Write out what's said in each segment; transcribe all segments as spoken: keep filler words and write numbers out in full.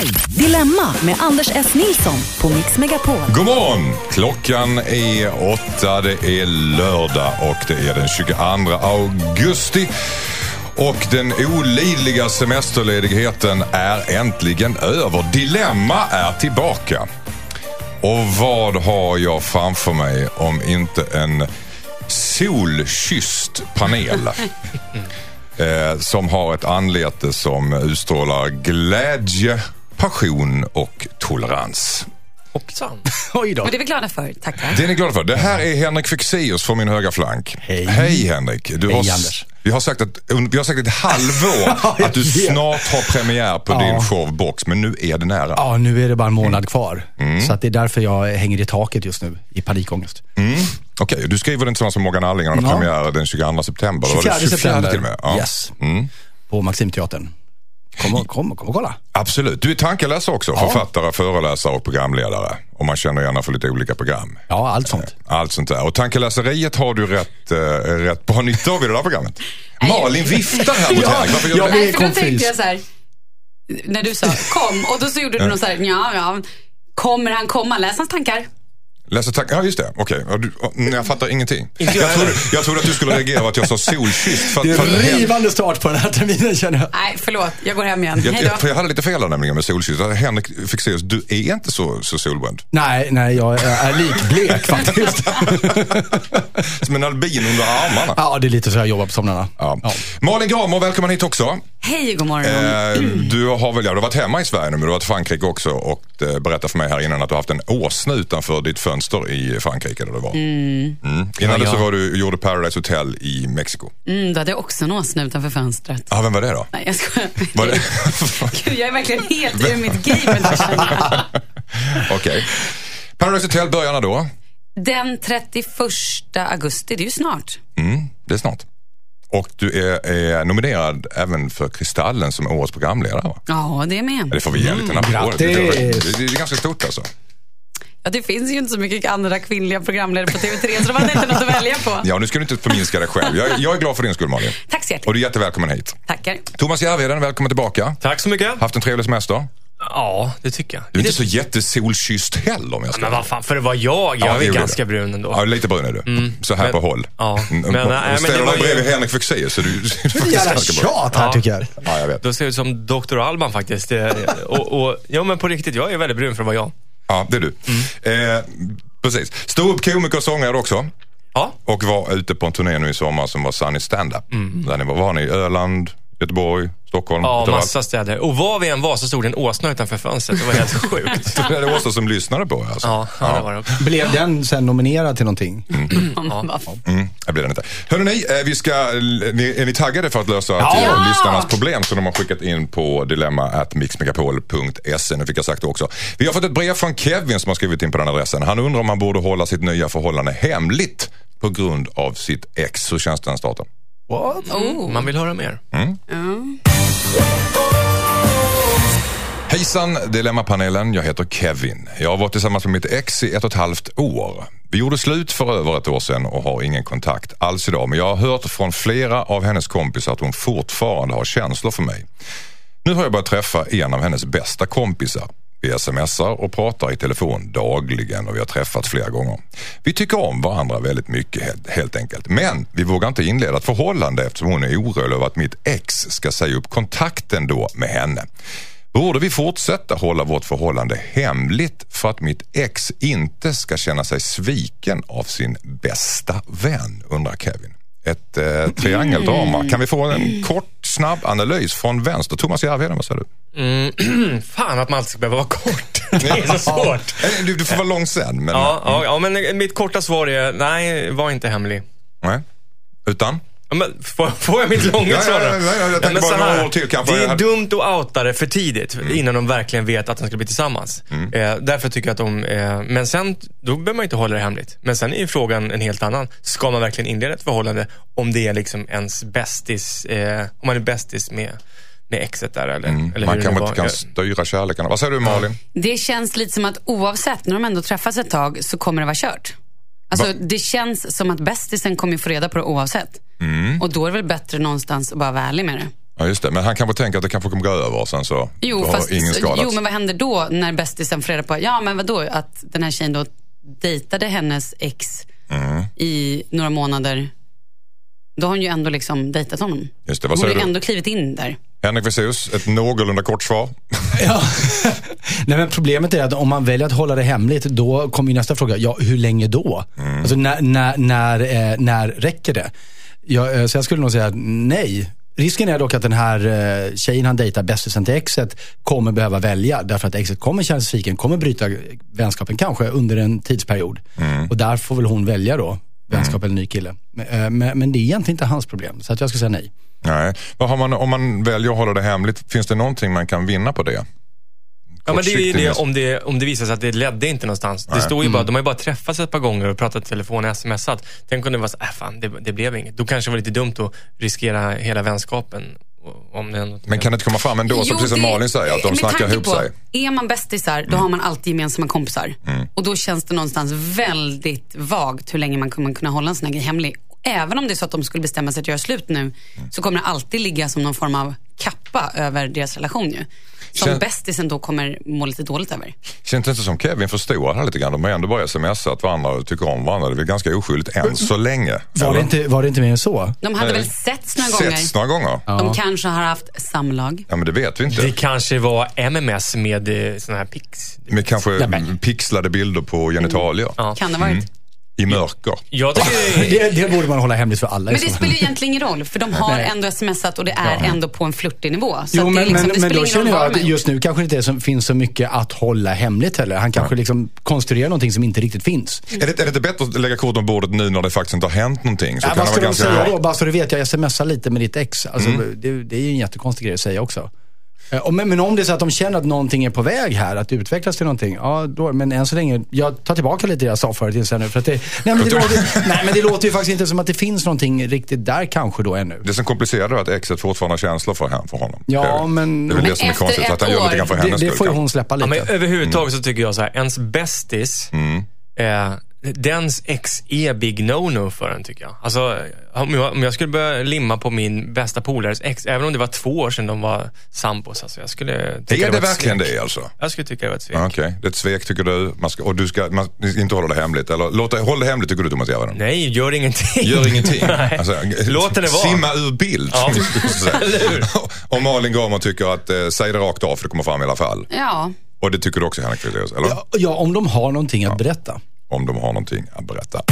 Dilemma med Anders S. Nilsson på Mix Megapol. God morgon! Klockan är åtta, det är lördag och det är den tjugoandra augusti. Och den olidliga semesterledigheten är äntligen över. Dilemma är tillbaka. Och vad har jag framför mig om inte en solkysst panel eh, som har ett anlete som utstrålar glädje, passion och tolerans. Hoppsan. Oj då. Och det är vi glada för, tackar. Det är ni glada för. Det här är Henrik Fexeus från min högra flank. Hej. Hej Henrik. Du Hej, har, Anders. Vi har sagt att vi har sagt ett halvår att du snart har premiär på Ja. din show Box, men nu är det nära. Ja, nu är det bara en månad kvar. Mm. Så att det är därför jag hänger i taket just nu, i panikångest. Mm. Okej, okay, du skriver den tillsammans med Morgan Alling och har Ja. premiär den tjugoandra september. Då var det tjugofjärde september. till och med. Ja. Yes. Mm. På Maximteatern. Kom och, kom, kom och kolla. Absolut. Du är tankeläsare också. Ja. Författare, föreläsare och programledare. Och man känner gärna för lite olika program. Ja, allt sånt. Allt sånt där. Och tankeläseriet har du rätt, äh, rätt bra nytta av i det där programmet. Malin viftar här mot Ja, Henrik. Varför gör jag du det? blir Nej, för då tänkte konfys. jag så här, när du sa kom, och då så gjorde du något så här, ja, ja, kommer han komma? Läs hans tankar. Läser tack. Ja, just det. Okej. Okay. Jag, jag fattar ingenting. Inte Jag jag trodde, jag trodde att du skulle reagera att jag sa solkysst. För, Det är för, en rivande start på den här terminen, känner jag. Nej, förlåt, jag går hem igen. jag, Hej då. jag, för jag hade lite fel där nämligen med solkysst. Henrik Fexeus, du är inte så, så solbränd. Nej, nej, jag är likblek faktiskt. Som en albin under armarna. Ja, det är lite så jag jobbar på somnarna. Ja. Ja. Malin Gramer, välkommen hit också. Hej, god morgon. Eh, du har väl ja, du har varit hemma i Sverige nu, men du har varit i Frankrike också och eh, berättade för mig här innan att du har haft en åsna utanför ditt fönster i Frankrike där du var. Mm. Mm. Innan Ja, det så ja. var du gjorde Paradise Hotel i Mexiko. Mm, då hade jag också en åsna utanför fönstret. Ja, ah, vem var det då? Nej, jag skojar. Var det? Gud, jag är verkligen helt ur mitt game där, känner jag. Okej. Okay. Paradise Hotel börjar när då? Den trettioförsta augusti, det är ju snart. Mm, det är snart. Och du är, är nominerad även för Kristallen som årets programledare, va? Ja, det är med. Det får vi ge lite en applåd. Det, det, grattis. det, det är ganska stort alltså. Ja, det finns ju inte så mycket andra kvinnliga programledare på T V tre, så det var inte något att välja på. Ja, nu ska du inte förminska dig själv. Jag, jag är glad för din skull, Malin. Tack så hjärtligt. Och du är jättevälkommen hit. Tackar. Thomas Järvheden, välkommen tillbaka. Tack så mycket. Haft en trevlig semester. Ja, det tycker jag. Du är det... inte så jättesolkysst heller om jag ska. Men vad fan, för det var jag. Jag Ja, är det gjorde ganska du. brun ändå. Ja, lite brun är du. Mm. Så här Men- på håll. Ja. Mm. Men, nej, men ställer det var dig ju- bredvid Henrik Fexeus så du, du är faktiskt Jävla ganska bra. tjat här, Ja. tycker jag. Ja, jag vet. Då ser jag ut som doktor Alban faktiskt. Eh, och, och, ja, men på riktigt, jag är väldigt brun för att vara jag. Ja, det är du. Mm. Eh, precis. Stå upp komiker och sångare också. Ja. Och var ute på en turné nu i sommar som var Sunny Stand-Up. Mm. Där ni var, var ni i Öland, Göteborg, Stockholm? Ja, överallt. massa städer. Och var vi än var så stod det en åsna utanför fönstret. Det var helt sjukt. Det är det också som lyssnade på alltså. Ja, ja, det var det också. Blev den sen nominerad till någonting? Ja. Mm, jag blir den inte. Hörrni, eh, vi ska, ni, är ni taggade för att lösa Ja. till Ja. lyssnarnas problem som de har skickat in på dilemma at mixmegapol punkt se. Nu fick jag sagt det också. Vi har fått ett brev från Kevin som har skrivit in på den adressen. Han undrar om han borde hålla sitt nya förhållande hemligt på grund av sitt ex. Hur känns den starten? What? Oh. Man vill höra mer. Mm. Mm. Hejsan, Dilemmapanelen. Jag heter Kevin. Jag har varit tillsammans med mitt ex i ett och ett halvt år. Vi gjorde slut för över ett år sedan och har ingen kontakt alls idag. Men jag har hört från flera av hennes kompisar att hon fortfarande har känslor för mig. Nu har jag börjat träffa en av hennes bästa kompisar. Vi smsar och pratar i telefon dagligen och vi har träffats flera gånger. Vi tycker om varandra väldigt mycket helt, helt enkelt. Men vi vågar inte inleda ett förhållande eftersom hon är orolig över att mitt ex ska säga upp kontakten då med henne. Borde vi fortsätta hålla vårt förhållande hemligt för att mitt ex inte ska känna sig sviken av sin bästa vän, undrar Kevin. Ett eh, triangeldrama. Kan vi få en kort, snabb analys från vänster? Thomas Järvheden, vad säger du? Mm, fan att man alltid ska behöva vara kort. Det är så svårt. Du, du får vara lång sen. Men, Ja, ja, ja, men mitt korta svar är nej, var inte hemlig. Nej. Utan? Ja, men får, får jag mitt långa Ja, svar då? ja, ja, ja, jag tänker men bara så några här, år till kanske. Det är Jag- dumt att outa det för tidigt innan de verkligen vet att de ska bli tillsammans. Mm. Eh, därför tycker jag att de... Eh, men sen, då behöver man inte hålla det hemligt. Men sen är ju frågan en helt annan. Ska man verkligen inleda ett förhållande om det är liksom ens bästis... Eh, om man är bästis med, med exet där eller, Mm. eller Man hur kan det väl var. inte kan styra kärleken. Vad säger du, Malin? Det känns lite som att oavsett, när de ändå träffas ett tag så kommer det vara kört. Alltså Va? det känns som att bästisen kommer få reda på det oavsett. Mm. Och då är det väl bättre någonstans att bara vara ärlig med det. Ja, just det. Men han kanske tänker att det kanske kommer gå över och sen så Jo, har fast, ingen skadats. jo, men vad händer då när bästisen får reda på, ja men vadå, att den här tjejen då dejtade hennes ex mm. i några månader. Då har hon ju ändå liksom dejtat honom. Just det, vad hon har säger ju du? ändå klivit in där. Henrik Fexeus, ett någorlunda kort svar. Ja. Nej, men problemet är att om man väljer att hålla det hemligt, då kommer ju nästa fråga, ja, hur länge då? Mm. Alltså när, när, när, eh, när räcker det? Ja, eh, så jag skulle nog säga nej. Risken är dock att den här eh, tjejen han dejtar, bästisen till exet, kommer behöva välja. Därför att exet kommer känna sig sviken, kommer bryta vänskapen kanske under en tidsperiod. Mm. Och där får väl hon välja då, vänskap mm. eller ny kille. Men, eh, men, men det är egentligen inte hans problem, så att jag ska säga nej. Nej. Vad har man, om man väljer att hålla det hemligt, finns det någonting man kan vinna på det? Ja, men det är ju det om, det om det visar sig att det ledde inte någonstans. Nej. Det står ju bara, mm. de har ju bara träffats ett par gånger och pratat telefon och smsat. Tänk om det var så, äh fan, det, det blev inget. Då kanske det var lite dumt att riskera hela vänskapen. Om det men kan det inte komma fram ändå, jo, så precis som Malin säger, att de snackar ihop på, sig? Är man bästisar, då mm. har man alltid gemensamma kompisar. Mm. Och då känns det någonstans väldigt vagt hur länge man kommer kunna hålla en sån här grej hemlig. Även om det är så att de skulle bestämma sig att göra slut nu, mm. så kommer det alltid ligga som någon form av kappa över deras relation ju. Som Kän... bästisen då kommer må lite dåligt över. Känns det inte som Kevin förstår här lite grann? De har ändå bara smsat varandra och tycker om varandra. Det är väl ganska oskyldigt än så länge. Var det, inte, var det inte mer än så? De hade Nej. väl setts några gånger? Setts några gånger. Ja. De kanske har haft samlag. Ja, men det vet vi inte. Det kanske var M M S med såna här pix. Med kanske Nej, pixlade bilder på genitalier. Mm. Ja. Kan det varit? Mm. I mörker. Jag tycker... det, det borde man hålla hemligt för alla. Men det spelar ju egentligen ingen roll. För de har Nej. ändå smsat och det är ja. ändå på en flörtig nivå. Så jo, men, liksom, men, men då känner jag att just nu kanske inte det som finns så mycket att hålla hemligt heller. Han kanske ja. liksom konstruerar någonting som inte riktigt finns. Mm. Är, det, är det inte bättre att lägga korten på bordet nu när det faktiskt inte har hänt någonting? Så ja, kan vad ska det vara de ganska... säga då? Bara så du vet, jag smsar lite med ditt ex. Alltså, mm. det, det är ju en jättekonstig grej att säga också. Men, men om det är så att de känner att någonting är på väg här, att utvecklas till någonting, ja, då, men än så länge, jag tar tillbaka lite det jag sa förut nu, för att det, nej, men det låter, nej, men det låter ju faktiskt inte som att det finns någonting riktigt där kanske då ännu. Det som komplicerar är att exet fortfarande har känslor för, för honom. Ja, men... Det är väl det som är konstigt, att han gör lite grann för hennes det, det får ju hon släppa lite. Ja, men överhuvudtaget så tycker jag så här, ens bästis... Mm. Eh, dens ex är big no-no för en, tycker jag. Alltså, om jag, om jag skulle börja limma på min bästa polares ex, även om det var två år sedan de var sambos, alltså, jag skulle tycka är det, det verkligen det alltså? Jag skulle tycka det var ett svek. Okej, okay. Det är ett svek tycker du, man ska, och du ska man, inte hålla det hemligt, eller låt det, håll det hemligt tycker du, Thomas Järvaren? Nej, gör ingenting. Gör ingenting. Alltså, låt det vara. Simma ur bild. Ja. Och Malin Gamer tycker att, eh, säg det rakt av för det kommer fram i alla fall. Ja. Och det tycker du också, Henrik Fexeus, eller? Ja, ja, om de har någonting att ja. berätta. Om de har någonting att berätta.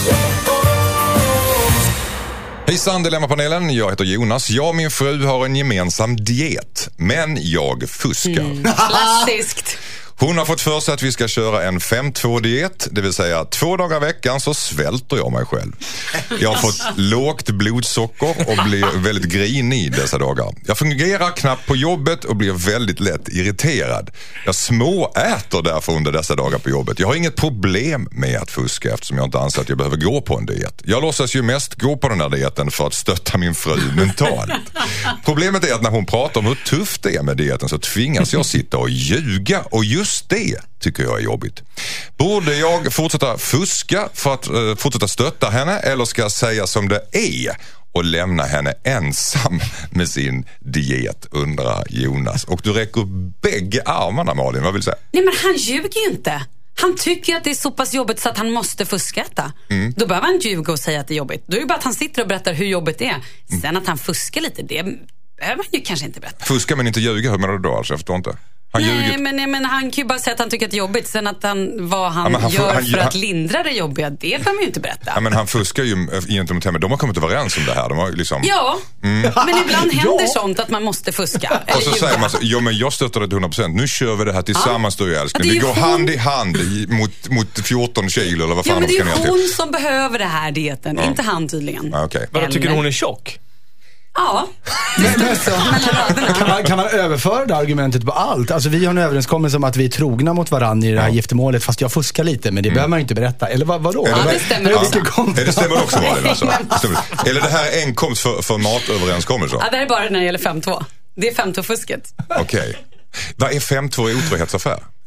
Hejsan, Dilemmapanelen. Jag heter Jonas. Jag och min fru har en gemensam diet, men jag fuskar. Mm. Klassiskt. Hon har fått för sig att vi ska köra en fem två-diet, det vill säga två dagar i veckan så svälter jag mig själv. Jag har fått lågt blodsocker och blir väldigt grinig dessa dagar. Jag fungerar knappt på jobbet och blir väldigt lätt irriterad. Jag småäter därför under dessa dagar på jobbet. Jag har inget problem med att fuska eftersom jag inte anser att jag behöver gå på en diet. Jag låtsas ju mest gå på den här dieten för att stötta min fru mentalt. Problemet är att när hon pratar om hur tufft det är med dieten så tvingas jag sitta och ljuga, och just det tycker jag är jobbigt. Borde jag fortsätta fuska för att uh, fortsätta stötta henne, eller ska jag säga som det är och lämna henne ensam med sin diet, undrar Jonas. Och du räcker bägge armarna, Malin, vad vill du säga? Nej, men han ljuger ju inte. Han tycker att det är så pass jobbigt så att han måste fuska äta. Mm. Då behöver han inte ljuga och säga att det är jobbigt. Då är det bara att han sitter och berättar hur jobbigt det är. Sen mm. att han fuskar lite, det behöver man ju kanske inte berätta. Fuska men inte ljuga, hur menar du då? Alltså, jag förstår inte. Han nej, men, men han kan ju bara säga att han tycker att det är jobbigt. Sen att han, vad han, ja, han gör han, för han, att lindra det jobbiga, det kan man ju inte berätta. Ja, men han fuskar ju gentemot henne. De har kommit överens om det här. De har liksom... Ja, mm. men ibland händer ja. sånt att man måste fuska. Och så säger man så, jo men jag stöttar det till hundra procent. Nu kör vi det här tillsammans ja. du och älskling. Vi går hon... hand i hand i, mot, mot fjorton kilo eller vad fan ja, men de ska ner till. Det är hon som behöver det här dieten, ja. inte han tydligen. Ja, okay. Vad tycker du hon är tjock? Ja. kan, man, kan man överföra det argumentet på allt? Alltså vi har en överenskommelse om att vi är trogna mot varandra i det här ja. giftermålet, fast jag fuskar lite, men det mm. behöver man inte berätta. Eller vad, vadå? Ja, det stämmer också. Ja. Det stämmer också, Malin, alltså. Eller det här är enkomst för, för matöverenskommelse? Ja, det är bara när det gäller fem två. Det är fem två-fusket. Okej. Okay. Vad är fem två i otrohetsaffär?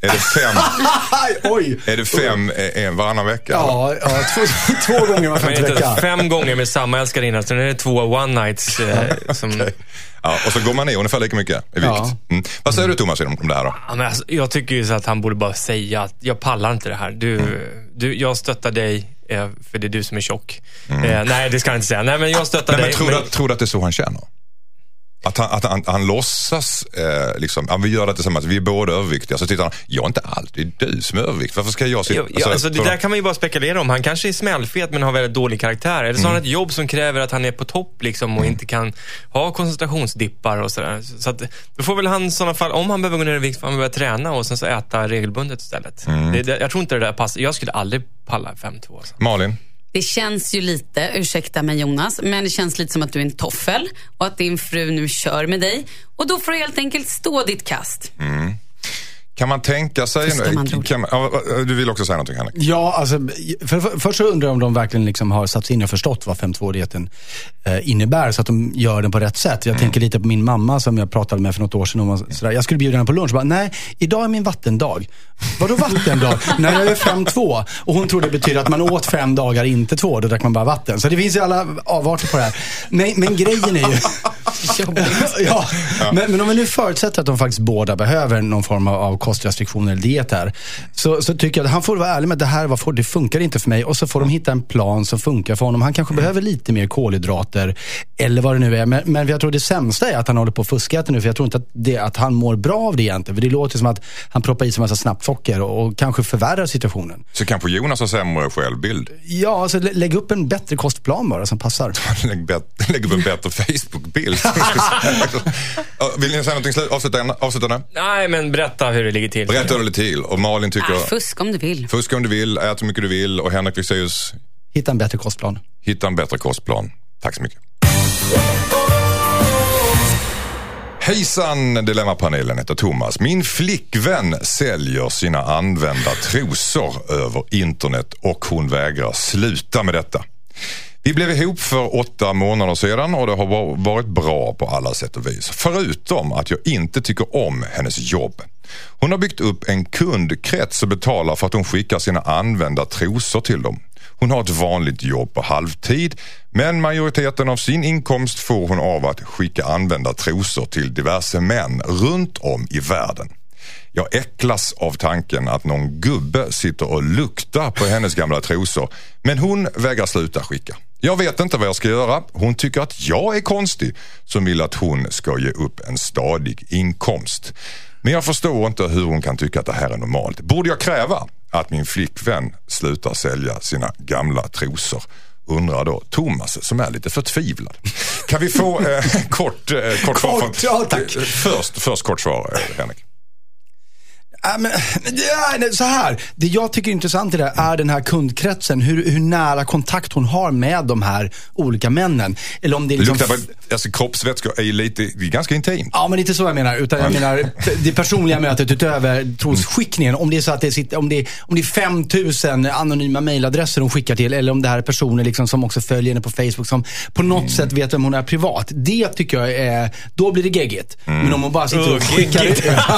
Är det fem? Oj! Är det fem en varannan vecka? Ja, ja två, två gånger var femte vecka. Fem gånger med samma älskarinna, så det är två one nights. Eh, som... okay. Ja, och så går man ner ungefär lika mycket i vikt. Ja. Mm. Vad säger du, Thomas, om det här då? Ja, men alltså, jag tycker ju så att han borde bara säga att jag pallar inte det här. Du, mm. du, jag stöttar dig eh, för det är du som är tjock. Mm. Eh, nej, det ska jag inte säga. Nej, men jag stöttar nej, dig. Men tror, men... Du, tror du att det är så han känner? Att han, att han, han låtsas, eh, liksom, ja, vi gör det tillsammans, vi är båda överviktiga. Så tittar han, jag är inte alltid du som är övervikt. Varför ska jag sitta? Ja, alltså, alltså, det där kan man ju bara spekulera om. Han kanske är smällfet men har väldigt dålig karaktär. Eller så har han ett jobb som kräver att han är på topp liksom, och mm. inte kan ha koncentrationsdippar och sådär. Så att, då får väl han i sådana fall, om han behöver gå ner i vikt, får han behöva träna och sen så äta regelbundet istället. Mm. Det, det, jag tror inte det där passar. Jag skulle aldrig palla fem två. Alltså. Malin? Det känns ju lite, ursäkta mig Jonas, men det känns lite som att du är en toffel och att din fru nu kör med dig. Och då får du helt enkelt stå ditt kast. Mm. Kan man tänka sig... Man kan man, du vill också säga någonting, Henrik? Ja, alltså, för, för, först så undrar jag om de verkligen liksom har satt sig in och förstått vad fem två-dieten eh, innebär, så att de gör den på rätt sätt. Jag mm. tänker lite på min mamma som jag pratade med för något år sedan. Om sådär. Jag skulle bjuda henne på lunch och bara, nej, idag är min vattendag. Vadå vattendag? När jag är fem två. Och hon trodde det betyder att man åt fem dagar, inte två. Då drack man bara vatten. Så det finns ju alla avarter på det här. Men, men grejen är ju... ja, men, men om vi nu förutsätter att de faktiskt båda behöver någon form av kostrestriktioner eller diet här, så, så tycker jag att han får vara ärlig med att det här var, det funkar inte för mig, och så får de hitta en plan som funkar för honom. Han kanske behöver lite mer kolhydrater eller vad det nu är, men, men jag tror det sämsta är att han håller på att fuska nu, för jag tror inte att, det, att han mår bra av det egentligen, för det låter som att han proppar i sig en massa snabbt socker och, och kanske förvärrar situationen. Så kanske Jonas har sämre självbild? Ja, alltså lä- lägg upp en bättre kostplan bara som passar. lägg, bet- lägg upp en bättre Facebook-bild. Vill ni säga någonting avslutande? avslutande? Nej, men berätta hur det ligger till. Berätta hur det ligger till. Och Malin tycker... Ah, fusk om du vill. Fusk om du vill, ät så mycket du vill. Och Henrik Fexeus... Hitta en bättre kostplan. Hitta en bättre kostplan. Tack så mycket. Hejsan, Dilemmapanelen heter Thomas. Min flickvän säljer sina använda trosor över internet och hon vägrar sluta med detta. Vi blev ihop för åtta månader sedan och det har varit bra på alla sätt och vis. Förutom att jag inte tycker om hennes jobb. Hon har byggt upp en kundkrets och betalar för att hon skickar sina använda trosor till dem. Hon har ett vanligt jobb på halvtid, men majoriteten av sin inkomst får hon av att skicka använda trosor till diverse män runt om i världen. Jag äcklas av tanken att någon gubbe sitter och luktar på hennes gamla trosor, men hon vägrar sluta skicka. Jag vet inte vad jag ska göra. Hon tycker att jag är konstig som vill att hon ska ge upp en stadig inkomst. Men jag förstår inte hur hon kan tycka att det här är normalt. Borde jag kräva att min flickvän slutar sälja sina gamla trosor? Undrar då Thomas som är lite förtvivlad. Kan vi få eh, kort, eh, kort svar? Kort, ja, tack. Först, först kort svar, eh, Henrik. Ja, men, ja, så här, det jag tycker är intressant i det är den här kundkretsen, hur, hur nära kontakt hon har med de här olika männen. Eller om det är liksom... Luktar på, alltså kroppsvätskor är ju lite, det är ganska intimt. Ja, men inte så jag menar, utan jag menar det personliga mötet utöver trosskickningen. Om det är så att det sitter, om det, om det är fem tusen anonyma mejladresser hon skickar till, eller om det här är personer liksom som också följer henne på Facebook som på något mm. sätt vet vem hon är privat. Det tycker jag är, då blir det geggigt. Mm. Men om hon bara sitter och skickar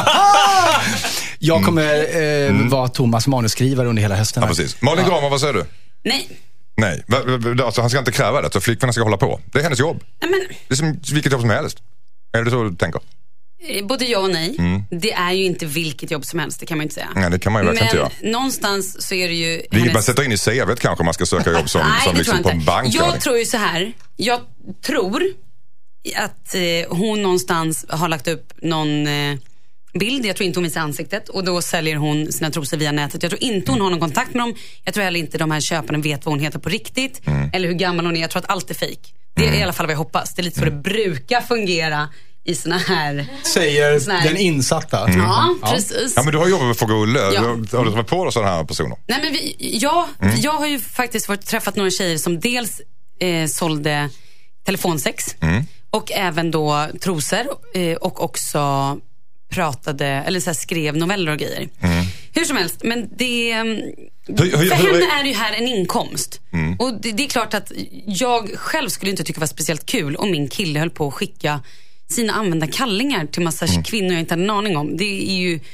jag kommer eh, mm. vara Thomas manuskrivare under hela hösten. Ja, precis. Malin Gramer, vad säger du? Nej. Nej, alltså, han ska inte kräva det, så flickorna ska hålla på. Det är hennes jobb. Nej, men... Det är som vilket jobb som helst. Är det så du tänker? Både ja och nej. Mm. Det är ju inte vilket jobb som helst, det kan man inte säga. Nej, det kan man ju verkligen inte göra. Men någonstans så är det ju... Det hennes... Man sätter in i C V:t kanske om man ska söka jobb som, nej, som liksom på en bank. Jag tror ju så här. Jag tror att eh, hon någonstans har lagt upp någon... Eh, bild, jag tror inte hon visar ansiktet och då säljer hon sina trosor via nätet. Jag tror inte hon har någon kontakt med dem. Jag tror heller inte de här köparna vet vad hon heter på riktigt mm. eller hur gammal hon är. Jag tror att allt är fejk. Det är mm. i alla fall vad jag hoppas. Det är lite så mm. det brukar fungera i såna här... Säger såna här... den insatta. Mm. Ja, precis. Ja, men du har jobbat med Fågerulle. Ja. Du har du varit på sådana här personer? Nej, men vi, ja, mm. jag har ju faktiskt varit, träffat några tjejer som dels eh, sålde telefonsex mm. och även då trosor eh, och också pratade, eller så här, skrev noveller och grejer. Mm. Hur som helst, men det... Hur, hur, för hur, henne är det ju här en inkomst. Mm. Och det, det är klart att jag själv skulle inte tycka det var speciellt kul om min kille höll på att skicka sina använda kallingar till massa mm. kvinnor jag inte hade en aning om. Det är ju...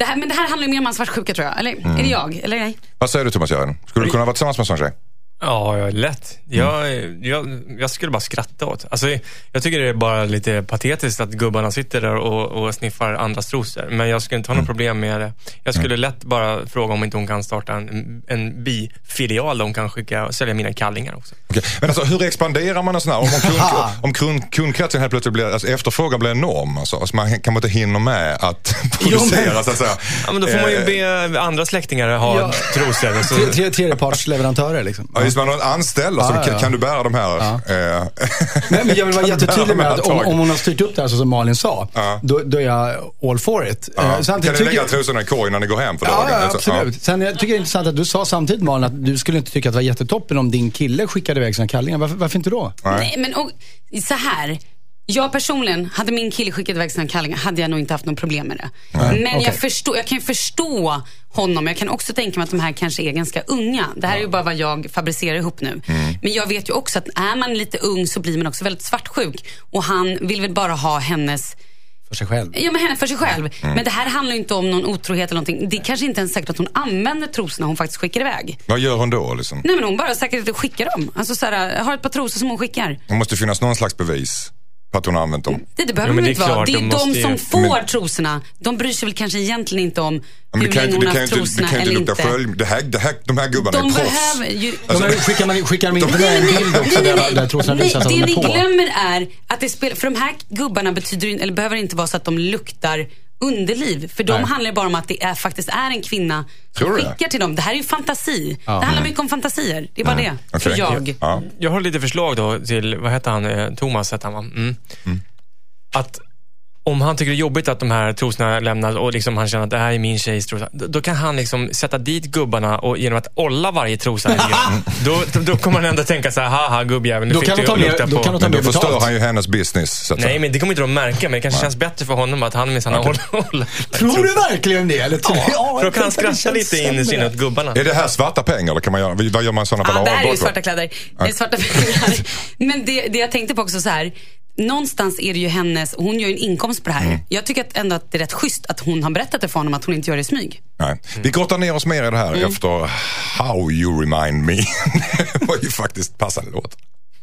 Det här, men det här handlar ju mer om hans svartsjuka, tror jag. Eller mm. är det jag? Eller nej? Vad säger du, Thomas Järven? Skulle du kunna vara tillsammans med en sån tjej? Ja, jag är lätt. Jag, jag, jag skulle bara skratta åt. Alltså, jag tycker det är bara lite patetiskt att gubbarna sitter där och, och sniffar andras trosor. Men jag skulle inte ha något problem med det. Jag skulle lätt bara fråga om inte hon kan starta en, en bifilial där hon kan skicka och sälja mina kallingar också. Okej. Men alltså, hur expanderar man en sån här? Om, om, kund, om kund, kundkretsen helt plötsligt blir, alltså efterfrågan blir enorm. Alltså, alltså man kan inte hinna med att producera, jo, men, så att säga. Ja, men då får man ju be andra släktingar ha ja. trosor. Så. Tre, tredjepartsleverantörer liksom. Ja, just man har en anställd. Alltså, ja, ja. Kan, kan du bära de här? Ja. Eh, men, men jag vill vara jättetydlig med att om, om hon har styrt upp det här så som Malin sa, ja. då, då är jag all for it. Ja. Eh, kan ni lägga jag... trosorna i korgen när ni går hem för dagen? Ja, ja absolut. Ja. Sen jag tycker det är intressant att du sa samtidigt, Malin, att du skulle inte tycka att det var jättetoppen om din kille skickade iväg sina kallingar. Varför, varför inte då? Nej, Nej men och, så här... Jag personligen, hade min kille skickat iväg sina kallingar hade jag nog inte haft någon problem med det. Mm. Men okay. jag, förstår, jag kan förstå honom. Jag kan också tänka mig att de här kanske är ganska unga. Det här är ju bara vad jag fabricerar ihop nu. Mm. Men jag vet ju också att är man lite ung så blir man också väldigt svartsjuk. Och han vill väl bara ha hennes... För sig själv. Ja, men henne för sig själv. Mm. Men det här handlar ju inte om någon otrohet eller någonting. Det är kanske inte ens säkert att hon använder trosorna hon faktiskt skickar iväg. Vad gör hon då liksom? Nej, men hon bara säkert skickar dem. Alltså så här, har ett par trosor som hon skickar. Det måste finnas någon slags bevis på att hon har använt dem. Det, det behöver ja, inte vara. Det är de, de som ju... får men... trosorna. De bryr sig väl kanske egentligen inte om ja, hur länge hon har haft trosorna eller inte. inte. Själv. Det här, det här, de här gubbarna de är proffs. Ju... Alltså, de skickar man, skickar de inte med en bild också nej, nej, nej. där trosorna visar att de är på? Det ni glömmer är att det spelar, för de här gubbarna betyder, eller behöver inte vara så att de luktar underliv. För de Nej. handlar bara om att det är, faktiskt är en kvinna som skickar det? till dem. Det här är ju fantasi. Ja. Det handlar mycket om fantasier. Det är bara mm. det. Okay. För jag. Ja. Jag har lite förslag då till, vad heter han? Thomas heter han va? Mm. Mm. Att om han tycker det är jobbigt att de här trosorna lämnas och liksom han känner att det här är min tjejs trosa, då, då kan han liksom sätta dit gubbarna och genom att olla varje trosa då, då, då kommer han ändå tänka så här, haha gubbjäveln, nu då fick kan du ta lukta då på. Kan men då förstör han ju hennes business. Så att Nej, men det kommer inte de märka, men det kanske Nej. känns bättre för honom att han med sina okay. håll. Tror du verkligen det? Eller ja, ja, för då kan han skratta lite in i sinnet gubbarna. Är det här svarta pengar eller kan man göra, vad gör man sådana fall? Ja, det här är ju svarta kläder. Det är svarta pengar. Men det, det jag tänkte på också så här, någonstans är det ju hennes, hon gör ju en inkomst på det här. Mm. Jag tycker att ändå att det är rätt schysst att hon har berättat det för honom att hon inte gör det i smyg. Nej. Mm. Vi grottar ner oss mer i det här mm. efter How You Remind Me. Det var ju faktiskt passande låt.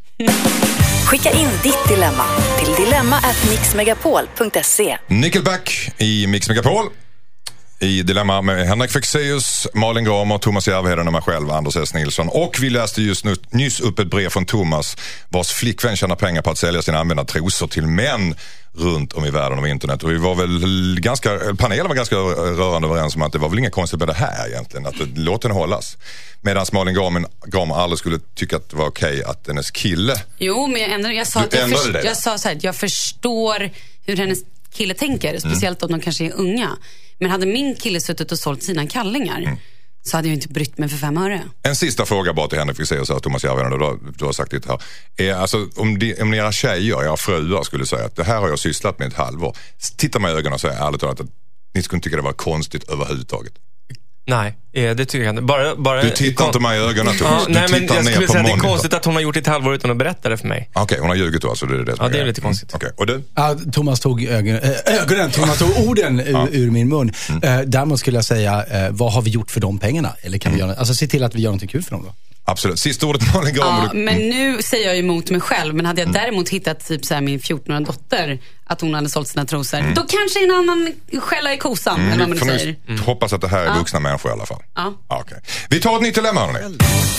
Skicka in ditt dilemma till dilemma at mixmegapol punkt se. Nickelback i Mix Megapol. I Dilemma med Henrik Fexeus, Malin Gramer, Thomas Järvheden och mig själv, Anders S. Nilsson. Och vi läste just nu, nyss upp ett brev från Thomas vars flickvän tjänar pengar på att sälja sina använda trosor till män runt om i världen och internet. Och vi var väl ganska, panelen var ganska rörande överens om att det var väl inga konstigt med det här egentligen, att det, låt den hållas. Medan Malin Gramer, Gramer aldrig skulle tycka att det var okej att hennes kille... Jo, men jag, ändrade, jag sa att jag, för, jag sa så här, jag förstår hur hennes kille tänker, speciellt mm. om de kanske är unga. Men hade min kille suttit och sålt sina kallingar mm. så hade jag inte brytt mig för fem öre. En sista fråga bara till Henrik Fexeus och Thomas Järvheden, du, har, du har sagt det här. Är, alltså, om, de, om era tjejer, era fruar skulle säga att det här har jag sysslat med ett halvår. Titta mig i ögonen och säga ärligt talat att ni skulle tycka det var konstigt överhuvudtaget. Nej, det tycker jag inte. Bara, bara du tittar inte mig i ögonen. Ja, du nej, men tittar jag ner skulle på säga monitor. Det är konstigt att hon har gjort ett halvår utan att berätta det för mig. Okej, okay, hon har ljugit då alltså. Det är det som ja, är det är lite konstigt. Okej, okay. Och du? Ja, Thomas tog ögonen, äh, ögonen Thomas tog orden ur, ja. ur min mun. Mm. Uh, däremot skulle jag säga, uh, vad har vi gjort för de pengarna? Eller kan mm. vi göra, alltså se till att vi gör något kul för dem då. Absolut. Sista ordet Malin Gramer. Ja, men nu säger jag emot mig själv. Men hade jag mm. däremot hittat typ så här min fjortonåriga dotter att hon hade sålt sina trosor. Mm. Då kanske en annan skälla i kosan. Mm. Eller vad man nu säger. Mm. Hoppas att det här är vuxna ja. människor i alla fall. Ja. Ah, okay. Vi tar ett nytt dilemma, hörni.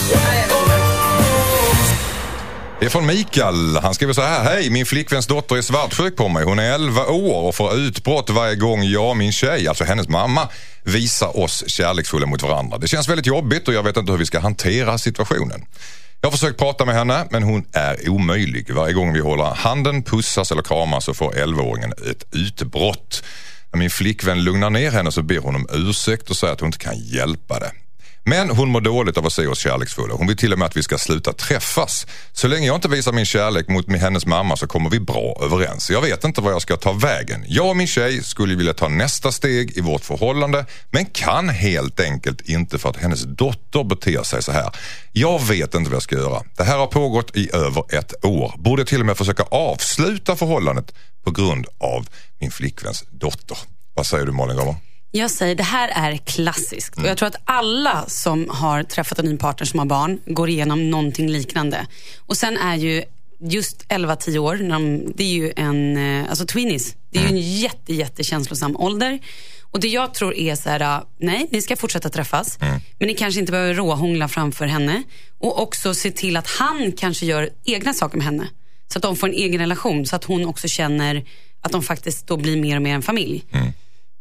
Det är från Mikael. Han skriver så här: hej, min flickväns dotter är svartsjuk på mig. Hon är elva år och får utbrott varje gång jag och min tjej, alltså hennes mamma, visar oss kärleksfulla mot varandra. Det känns väldigt jobbigt och jag vet inte hur vi ska hantera situationen. Jag har försökt prata med henne, men hon är omöjlig. Varje gång vi håller handen, pussas eller kramas så får elvaåringen ett utbrott. När min flickvän lugnar ner henne så ber hon om ursäkt och säger att hon inte kan hjälpa det. Men hon mår dåligt av att se oss kärleksfulla. Hon vill till och med att vi ska sluta träffas. Så länge jag inte visar min kärlek mot min hennes mamma så kommer vi bra överens. Jag vet inte vad jag ska ta vägen. Jag och min tjej skulle vilja ta nästa steg i vårt förhållande, men kan helt enkelt inte för att hennes dotter beter sig så här. Jag vet inte vad jag ska göra. Det här har pågått i över ett år. Borde till och med försöka avsluta förhållandet på grund av min flickväns dotter. Vad säger du, Malin Gramer? Jag säger, det här är klassiskt. Och jag tror att alla som har träffat en ny partner som har barn går igenom någonting liknande. Och sen är ju just elva tio år, när de, det är ju en, alltså tweenies. Det är ju en jätte, jätte känslosam ålder. Och det jag tror är så här, nej, ni ska fortsätta träffas. Mm. Men ni kanske inte behöver råhångla framför henne. Och också se till att han kanske gör egna saker med henne. Så att de får en egen relation. Så att hon också känner att de faktiskt då blir mer och mer en familj. Mm.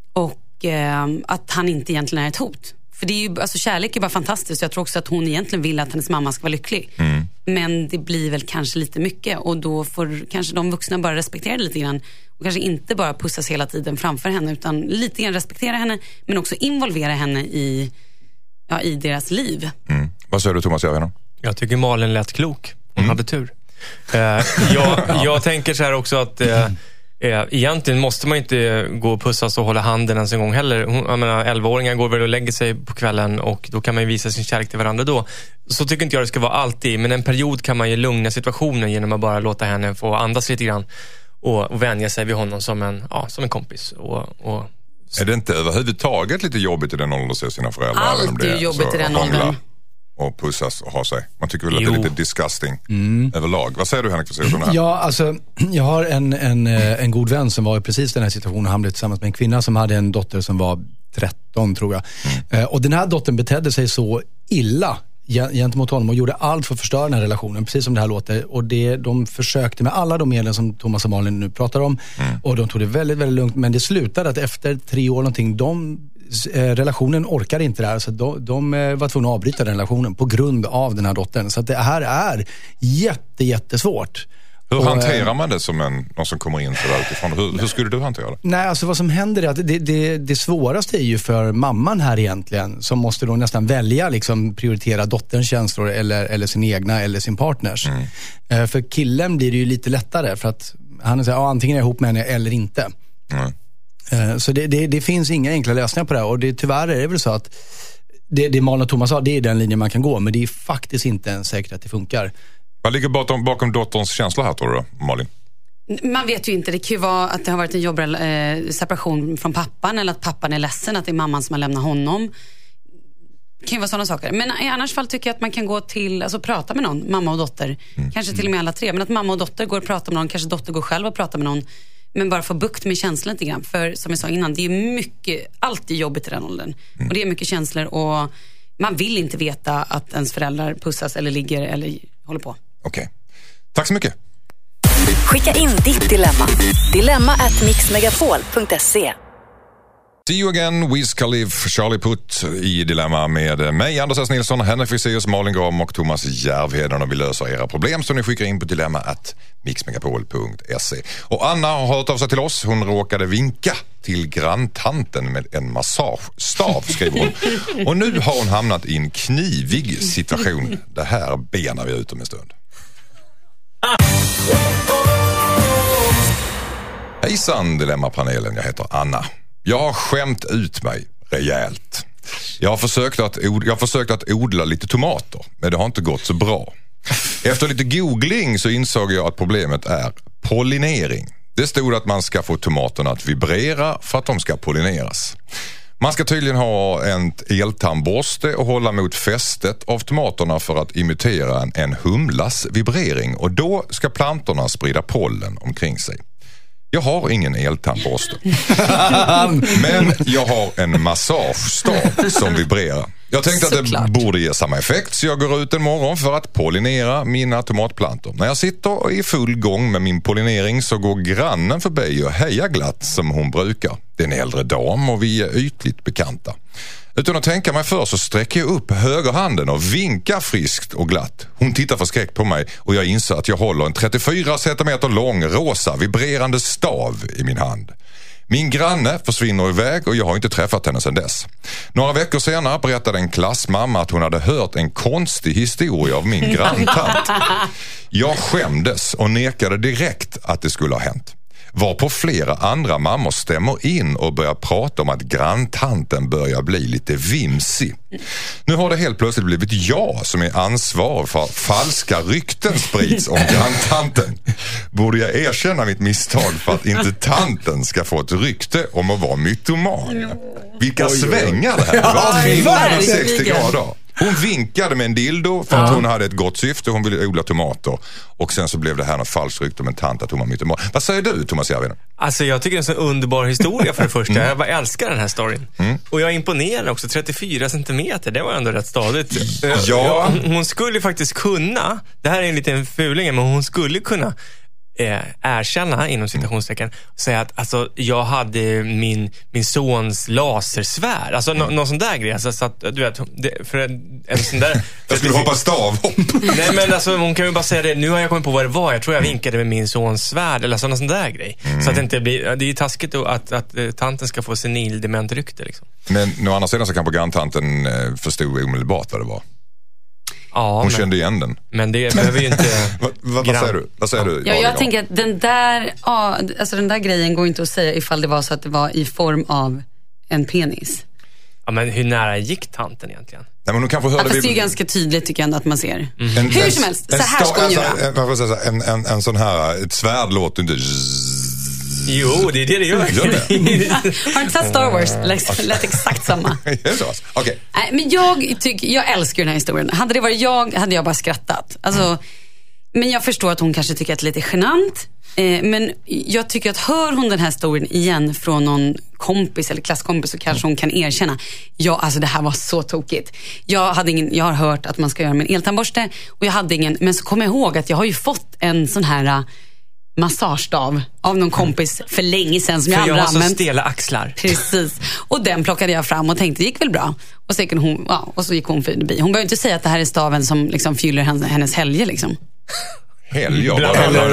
Och eh, att han inte egentligen är ett hot. För det är ju, alltså kärlek är bara fantastiskt. Jag tror också att hon egentligen vill att hennes mamma ska vara lycklig. Mm. Men det blir väl kanske lite mycket. Och då får kanske de vuxna bara respektera det lite grann. Och kanske inte bara pussas hela tiden framför henne. Utan lite grann respektera henne. Men också involvera henne i, ja, i deras liv. Mm. Vad säger du, Thomas Järvheden? Jag tycker Malin lät klok. Hon mm. hade tur. Uh, jag, jag tänker så här också att... Uh, Eh, egentligen måste man inte gå och pussas och hålla handen ens en gång heller. Hon, jag menar, elva-åringar går väl och lägger sig på kvällen och då kan man ju visa sin kärlek till varandra då. Så tycker inte jag det ska vara alltid, men en period kan man ju lugna situationen genom att bara låta henne få andas lite grann och, och vänja sig vid honom som en, ja, som en kompis. Och, och... Är det inte överhuvudtaget lite jobbigt i den åldern att se sina föräldrar? Allt är jobbigt i den åldern. Och pussas och ha sig. Man tycker väl att jo. det är lite disgusting mm. överlag. Vad säger du, Henrik? Vad ja, alltså, jag har en, en, en god vän som var i precis den här situationen. Han blev tillsammans med en kvinna som hade en dotter som var tretton, tror jag. Mm. Och den här dottern betedde sig så illa gentemot honom och gjorde allt för att förstöra den här relationen, precis som det här låter. Och det, de försökte med alla de medel som Thomas och Malin nu pratar om. Mm. Och de tog det väldigt, väldigt lugnt. Men det slutade att efter tre år någonting, de... relationen orkar inte det här, så de, de var tvungna att avbryta den relationen på grund av den här dottern. Så att det här är jätte, jättesvårt. Hur och, hanterar man det som en, någon som kommer in så där utifrån? Hur, hur skulle du hantera det? Nej, alltså vad som händer är att det, det, det svåraste är ju för mamman här egentligen, som måste då nästan välja, liksom prioritera dotterns känslor eller, eller sin egna eller sin partners. Mm. Uh, för killen blir det ju lite lättare, för att han säger, ja, antingen är jag ihop med henne eller inte. Mm. Så det, det, det finns inga enkla lösningar på det här. Och det, tyvärr är det väl så att det, det Malin och Thomas sa, det är den linjen man kan gå. Men det är faktiskt inte en säkert att det funkar. Vad ligger bakom, bakom dotterns känsla här, tror du då, Malin? Man vet ju inte. Det kan ju vara att det har varit en jobb, eh, separation från pappan. Eller att pappan är ledsen, att det är mamman som har lämnat honom. Det kan ju vara sådana saker. Men i annars fall tycker jag att man kan gå till, alltså prata med någon, mamma och dotter. Mm. Kanske till och med alla tre. Men att mamma och dotter går och pratar med någon. Kanske dotter går själv och pratar med någon. Men bara få bukt med känslor lite grann. För som jag sa innan, det är mycket, alltid jobbigt i den åldern. Mm. Och det är mycket känslor och man vill inte veta att ens föräldrar pussas eller ligger eller håller på. Okej. Okay. Tack så mycket. Skicka in ditt dilemma. Dilemma at mixmegapol punkt se. See you again, Wiz Khalifa, Charlie Puth i Dilemma med mig, Anders S. Nilsson, Henrik Fexeus, Malin Gram och Thomas Järvheden, och vi löser era problem som ni skickar in på dilemma at mixmegapol punkt se. Och Anna har hört av sig till oss. Hon råkade vinka till granntanten med en massagestav, skriver hon. Och nu har hon hamnat i en knivig situation. Det här benar vi ut om en stund. Hejsan, Dilemmapanelen. Jag heter Anna. Jag har skämt ut mig rejält. Jag har försökt att, od- jag har försökt att odla lite tomater, men det har inte gått så bra. Efter lite googling så insåg jag att problemet är pollinering. Det stod att man ska få tomaterna att vibrera för att de ska pollineras. Man ska tydligen ha en eltandborste och hålla mot fästet av tomaterna för att imitera en, en humlas vibrering, och då ska plantorna sprida pollen omkring sig. Jag har ingen eltandborste. Men jag har en massagestav som vibrerar. Jag tänkte att det Såklart. borde ge samma effekt, så jag går ut en morgon för att pollinera mina tomatplantor. När jag sitter i full gång med min pollinering så går grannen förbi och hejar glatt som hon brukar. Det är en äldre dam och vi är ytligt bekanta. Utan att tänka mig för så sträcker jag upp högerhanden och vinkar friskt och glatt. Hon tittar förskräckt på mig och jag inser att jag håller en trettiofyra centimeter lång rosa vibrerande stav i min hand. Min granne försvinner iväg och jag har inte träffat henne sedan dess. Några veckor senare berättade en klassmamma att hon hade hört en konstig historia av min granntant. Jag skämdes och nekade direkt att det skulle ha hänt. Varpå flera andra mammor stämmer in och börjar prata om att granntanten börjar bli lite vimsig. Nu har det helt plötsligt blivit jag som är ansvarig för att falska rykten sprids om granntanten. Borde jag erkänna mitt misstag för att inte tanten ska få ett rykte om att vara mytoman? Vilka oj, svängar det här. Ja, hundrasextio grader. Hon vinkade med en dildo för att hon hade ett gott syfte. Hon ville odla tomater. Och sen så blev det här något falskt rykte om en tant att hon var mytoman. Vad säger du, Thomas Järvinen? Alltså jag tycker det är en så underbar historia för det första. Mm. Jag bara älskar den här storyn. Mm. Och jag är imponerad också. trettiofyra centimeter, det var ändå rätt stadigt. Ja. Hon, hon skulle faktiskt kunna, det här är en liten fuling, men hon skulle kunna Eh, erkänna inom citationstecken säga att alltså, jag hade min, min sons lasersvärd alltså mm. någon sån där grej alltså, så att du vet det, för en, en sån där jag skulle hoppa stavhopp. Nej men alltså hon kan ju bara säga det, nu har jag kommit på vad det var, jag tror jag vinkade med min sons svärd eller sån där grej mm. så att det inte blir, det är ju taskigt då att, att, att tanten ska få senil dement rykte liksom. Men å andra sidan så kanske granntanten förstod omedelbart vad det var. Ja, hon men, kände igen den. Men det behöver ju inte... vad, vad, vad säger du? Vad säger du? Ja, jag tänker att den där, ja, alltså den där grejen går inte att säga ifall det var så att det var i form av en penis. Ja, men hur nära gick tanten egentligen? Nej, men hon kanske hörde ja, det vi... är ganska tydligt tycker jag att man ser. Mm. En, hur en, som helst, en, så här ska hon alltså, göra. En, säga, en, en, en sån här, ett svärd låter inte... Jo, det är det det gör. gör det? Har du sett Star Wars? Det lät exakt samma. Okay. Nej, men jag, tycker, jag älskar den här historien. Hade det varit jag hade jag bara skrattat. Alltså, mm. Men jag förstår att hon kanske tycker att det är lite genant. Eh, men jag tycker att hör hon den här historien igen från någon kompis eller klasskompis så kanske hon kan erkänna. Ja, alltså det här var så tokigt. Jag, hade ingen, jag har hört att man ska göra med en eltandborste och jag hade ingen. Men så kommer jag ihåg att jag har ju fått en sån här... massagestav av någon kompis för länge sedan som för jag aldrig använt. För jag har så stela axlar. Precis. Och den plockade jag fram och tänkte, det gick väl bra. Och så gick hon, ja, och så gick hon förbi. Hon behöver inte säga att det här är staven som liksom fyller hennes, hennes helger liksom. Helger? Eller,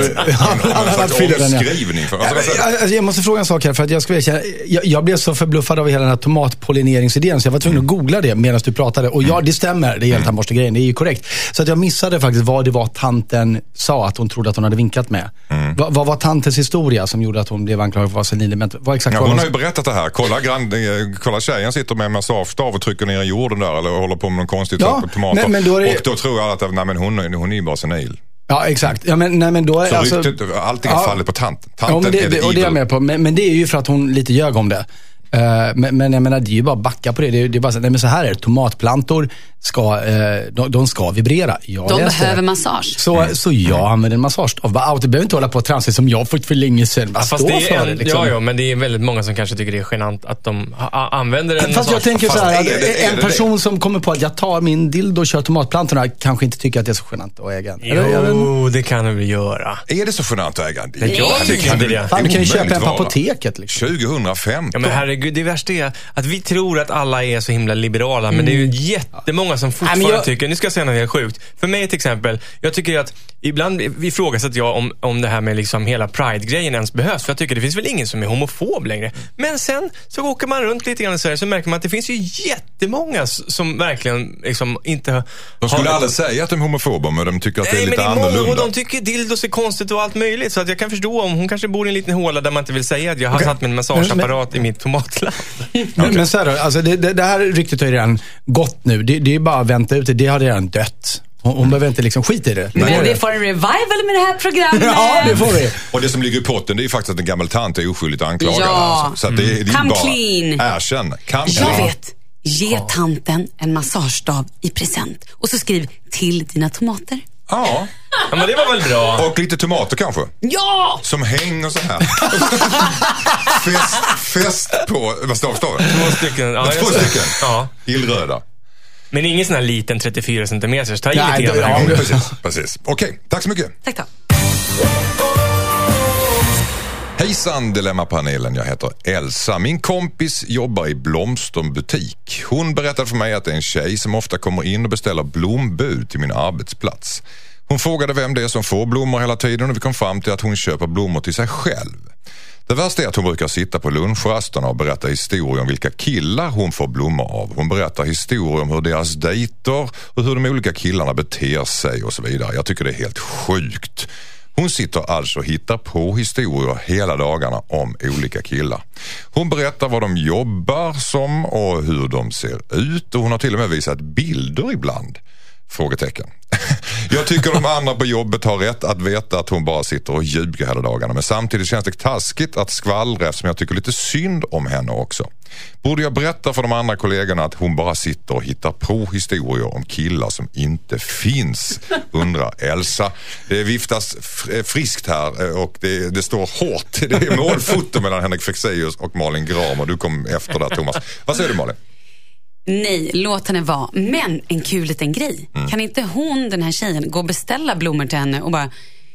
alltså, jag måste fråga en sak här för att jag, ska erkänna, jag, jag blev så förbluffad av hela den här tomatpollineringsidén så jag var tvungen att googla det medan du pratade och ja, det stämmer, det är eltandborste-grejen, det är ju korrekt. Så att jag missade faktiskt vad det var tanten sa att hon trodde att hon hade vinkat med. Mm. Va, vad var tantens historia som gjorde att hon blev anklagad för att vara senil? Vad exakt ja, var hon har ju berättat det här. Kolla, grann, kolla tjejen sitter med en massagestav och trycker ner i jorden där eller håller på med någon konstigt ja, på tomater. Men, men då det... Och då tror jag att nej, men hon, hon är ju bara senil. Ja, exakt. Ja, men, nej, men då är, så alltså, ryktet, allting är ja, fallet på tanten. Tanten ja, men det, är det och det är jag med på. Men, men det är ju för att hon lite ljög om det. Uh, men, men jag menar, det är ju bara att backa på det. Det är, det är bara så, nej, men så här är det. Tomatplantor ska, uh, de, de ska vibrera. Jag de läste. behöver massage. Så, mm. så jag använder en massage. Och bara, det behöver inte hålla på att transa som jag fått för länge sedan. Ja, fast det är, för, liksom. ja, ja, men det är väldigt många som kanske tycker det är genant att de a- använder en fast massage. Jag tänker fast så här, det, en person det? som kommer på att jag tar min dildo och kör tomatplantorna kanske inte tycker att det är så genant att äga en. Jo, Eller, det kan du väl göra. Är det så genant att äga en dildo? Nej, jag tycker inte det. Fan, du kan ju köpa en på apoteket. Liksom. tjugohundrafemton. Ja, men herregud, det värsta är att vi tror att alla är så himla liberala, men mm. det är ju jättemånga som fortfarande jag... tycker, nu ska jag säga något helt sjukt. För mig till exempel, jag tycker att ibland ifrågasätter jag om, om det här med liksom hela Pride-grejen ens behövs. För jag tycker det finns väl ingen som är homofob längre. Men sen så åker man runt lite grann i Sverige så märker man att det finns ju jättemånga som verkligen liksom inte de skulle har... aldrig säga att de är homofober, men de tycker att Nej, det är lite men det är annorlunda. Och de tycker dildos är konstigt och allt möjligt. Så att jag kan förstå om hon kanske bor i en liten håla där man inte vill säga att jag har okay. satt min massageapparat men, i mitt tomatland. Men, okay. men så här då, alltså det, det, det här ryktet har ju redan gått nu. Det, det är bara att vänta ut det. Det har redan dött. Hon, hon mm. behöver inte liksom skit i det. Men det, det får en revival med det här programmet. Ja, det får vi. Och det som ligger i potten, det är faktiskt att en gammal tant är oskyldigt anklagad. Ja. Alltså. Så att det, det är Come bara clean. Erkänn. Come Jag clean. vet. Ge tanten en massagestav i present. Och så skriv till dina tomater. Ja. Ja, men det var väl bra. Och lite tomater kanske. Ja! Som hänger så här. fest, fest på, vad står det? Två stycken. Ja, två stycken. Ja. Illröda. Men ingen sån här liten trettiofyra centimeter. Ta i Nej, lite grann. Ja, precis. precis. Okej, okay, tack så mycket. Tack då. Hejsan Dilemmapanelen, jag heter Elsa. Min kompis jobbar i blomsterbutik. Hon berättade för mig att det är en tjej som ofta kommer in och beställer blombud till min arbetsplats. Hon frågade vem det är som får blommor hela tiden och vi kom fram till att hon köper blommor till sig själv. Det värsta är att hon brukar sitta på lunchrasterna och berätta historier om vilka killar hon får blommor av. Hon berättar historier om hur deras dejter och hur de olika killarna beter sig och så vidare. Jag tycker det är helt sjukt. Hon sitter alltså och hittar på historier hela dagarna om olika killar. Hon berättar vad de jobbar som och hur de ser ut, och hon har till och med visat bilder ibland. Frågetecken. Jag tycker de andra på jobbet har rätt att veta att hon bara sitter och ljuger hela dagarna. Men samtidigt känns det taskigt att skvallra, eftersom jag tycker lite synd om henne också. Borde jag berätta för de andra kollegorna att hon bara sitter och hittar på historier om killar som inte finns? Undrar Elsa. Det viftas friskt här och det, det står hårt. Det är målfoto mellan Henrik Fexeus och Malin Gram, och du kom efter där, Thomas. Vad säger du, Malin? Nej, låt henne vara. Men en kul liten grej. Mm. Kan inte hon, den här tjejen, gå och beställa blommor till henne och bara,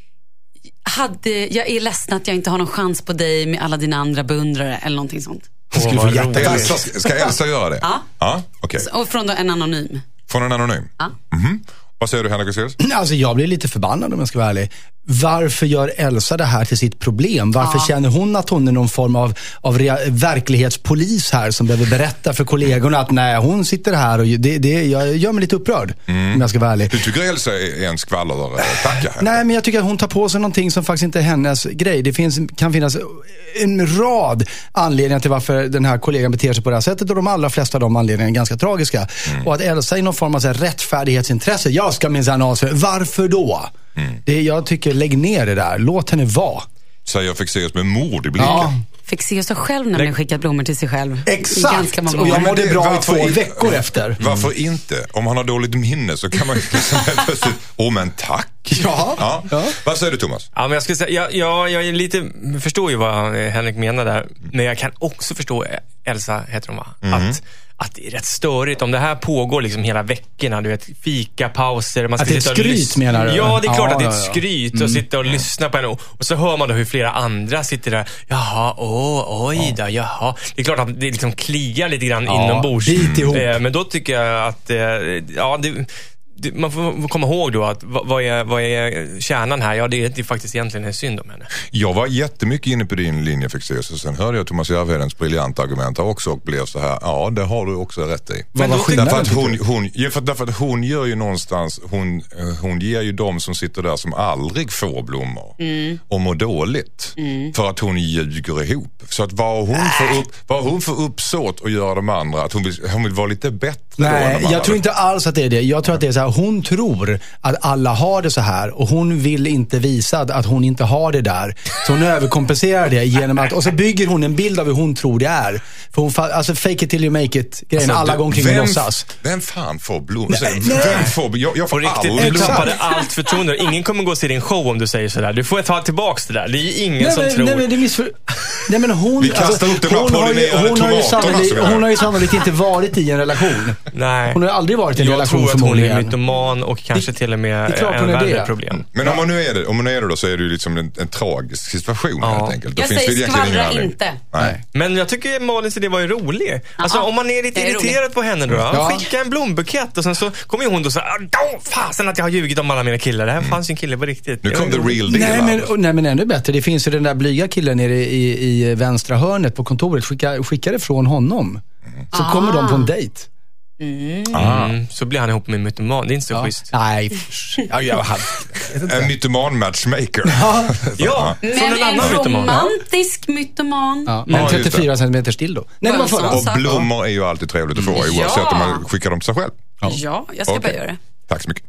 hade, jag är ledsen att jag inte har någon chans på dig med alla dina andra beundrare eller någonting sånt. Oh, Elsa, ska Elsa göra det? Ja. Ja, okay. Och från då en anonym. Från en anonym? Ja. Mm-hmm. Vad säger du, Henrik Fexeus? Alltså jag blir lite förbannad om jag ska vara ärlig. Varför gör Elsa det här till sitt problem? Varför ja. känner hon att hon är någon form av, av rea- verklighetspolis här som behöver berätta för kollegorna att nej, hon sitter här och det, det jag gör mig lite upprörd mm. om jag ska vara ärlig. Du tycker Elsa är en skvallertacka här? Nej, men jag tycker att hon tar på sig någonting som faktiskt inte är hennes grej. Det finns, kan finnas en rad anledningar till varför den här kollegan beter sig på det här sättet, och de allra flesta av de anledningarna är ganska tragiska. Mm. Och att Elsa är någon form av så här, rättfärdighetsintresse. Jag ska minsann avslöja. Varför då? Mm. Det, jag tycker, lägg ner det där. Låt henne vara. Säger Fexeus med mord i blicken. Ja. Fexeus har själv nämligen skickat blommor till sig själv. Exakt. Ganska många och jag mådde bra i två in, veckor efter. Varför mm. inte? Om han har dåligt minne så kan man ju liksom plötsligt, åh men tack. Ja. Ja. Ja. Vad säger du, Thomas? Ja, men jag skulle säga, jag, jag, jag är lite, förstår ju vad Henrik menar där. Men jag kan också förstå, Elsa heter hon va? Mm. Att Att det är rätt störigt om det här pågår liksom hela veckorna, du vet, fika, pauser. Man ska att det är ett skryt, menar du? Ja, det är klart ja, att det är ett ja, ja. skryt mm. och sitta och lyssna på henne. Och, och så hör man då hur flera andra sitter där. Jaha, åh, oj då, jaha. Det är klart att det liksom kliar lite grann ja, inombords. Mm. Men då tycker jag att, ja, det... Man får komma ihåg då att vad är, vad är kärnan här? Ja, det är, det är faktiskt egentligen en synd om henne. Jag var jättemycket inne på din linje, Fexeus, och sen hörde jag Thomas Järvedens briljanta argument också och blev så här, ja, det har du också rätt i. Men vad var därför att hon, hon, för, därför att hon gör ju någonstans, hon, hon ger ju de som sitter där som aldrig får blommor mm. och mår dåligt mm. för att hon ljuger ihop. Så att vad hon får upp, vad hon får uppsåt och göra de andra, att hon vill, hon vill vara lite bättre. Nej, jag tror inte alls att det är det. Jag tror att det är så här, hon tror att alla har det så här och hon vill inte visa att hon inte har det där. Så hon överkompenserar det genom att, och så bygger hon en bild av hur hon tror det är. För hon, alltså fake it till you make it grejen alltså, alla gånger kring vem, låtsas. Vem fan får blommor? Vem får, jag, jag får riktigt, du tappade allt förtroende. Ingen kommer gå och se din show om du säger sådär. Du får ta tillbaks det där. Det är ju ingen nej, som men, tror. Nej, men det är missför... nej, men hon, vi kastar upp de här pollinerade tomaterna. Hon har ju sannolikt inte varit i en relation. Nej. Hon har aldrig varit i en jag relation tror att hon är mytoman mytoman och kanske det, till och med en värre problem. Men om hon nu är det, om hon är det då så är det ju liksom en, en tragisk situation ja. helt enkelt. Då jag finns säger skvallra inte. Nej. Men jag tycker Malins idé var ju rolig. Alltså ja, om man är lite är irriterad rolig. på henne då, ja. skicka en blombukett och sen så kommer hon då så här, fasen att jag har ljugit om alla mina killar. Det här fanns ju en kille på riktigt. Nu kom the real deal. Nej men, och, nej men ännu bättre, det finns ju den där blyga killen nere i, i vänstra hörnet på kontoret. Skicka, skicka det från honom. Mm. Så ah. kommer de på en dejt. Mm. Mm. Så blir han ihop med en mytoman. Det är inte så ja. schysst. Nej, ja, jag hade, en mytoman matchmaker. Ja, ja. Men från en, en romantisk mytoman. Ja, men ja, trettiofyra centimeter still då. Nej, men förra. Och blommor är ju alltid trevligt att få oavsett ja. om man skickar dem till sig själv. Ja, ja jag ska okay. bara göra det. Tack så mycket.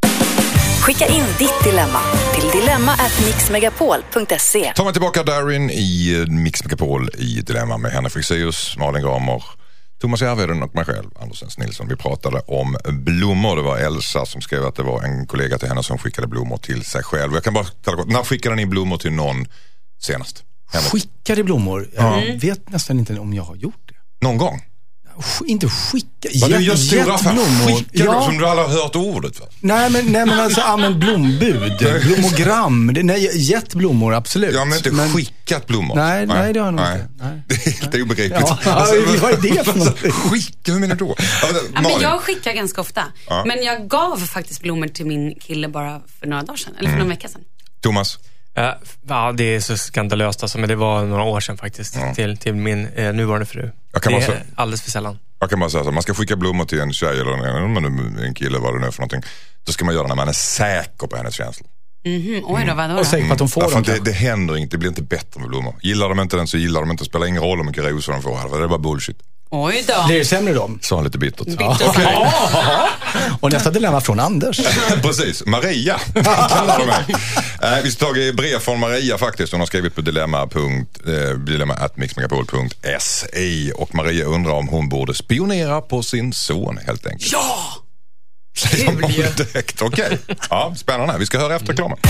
Skicka in ditt dilemma till dilemma at mixmegapol punkt se. Tar man tillbaka Darin i Mix Megapol i Dilemma med Henrik Fexeus, Malin Gramer, Thomas Järveden och mig själv, Anders Nilsson. Vi pratade om blommor. Det var Elsa som skrev att det var en kollega till henne som skickade blommor till sig själv. Jag kan bara tala, när skickade ni blommor till någon senast? Henrik? Skickade blommor? Jag mm. vet nästan inte om jag har gjort det. Någon gång? Inte skicka. Vad du gör stora affärer. Skickar ja. du som du alla har hört ordet va? Nej men, nej, men alltså använd blombud. Blommogram. Nej, gett blommor, absolut. Ja men inte men... skickat blommor. Nej, nej, nej det har jag nog inte. Nej. Det är helt obegripligt. Ja, alltså, vad är det för något? Skicka, hur menar du då? Ja, men jag skickar ganska ofta. Ja. Men jag gav faktiskt blommor till min kille bara för några dagar sedan. Eller för mm. några veckor sedan. Thomas? Uh, ja, det är så skandalöst alltså, men det var några år sedan faktiskt ja. till, till min eh, nuvarande fru. Jag kan det är säga, alldeles för sällan. Jag kan bara säga så, man ska skicka blommor till en tjej eller en, en, en kille, vad det nu är för någonting. Då ska man göra när man är säker på hennes känslor. Mm-hmm. Oj då, vadå då? Och säker på att de får Därför dem. att det, det händer inte, det blir inte bättre med blommor. Gillar de inte den så gillar de inte, spelar ingen roll hur mycket rosor de får. Det är bara bullshit. Oj då. Blir det sämre då? Så han lite bittert. Bittert. Okej. Och nästa dilemma från Anders. Precis, Maria kallar de mig. Eh, vi ska ta ett brev från Maria faktiskt. Hon har skrivit på dilemma. Eh, dilemma at mixmegapol punkt se och Maria undrar om hon borde spionera på sin son helt enkelt. Ja! Säger hon direkt. Okej, okay. Ja, spännande. Vi ska höra efter reklamen.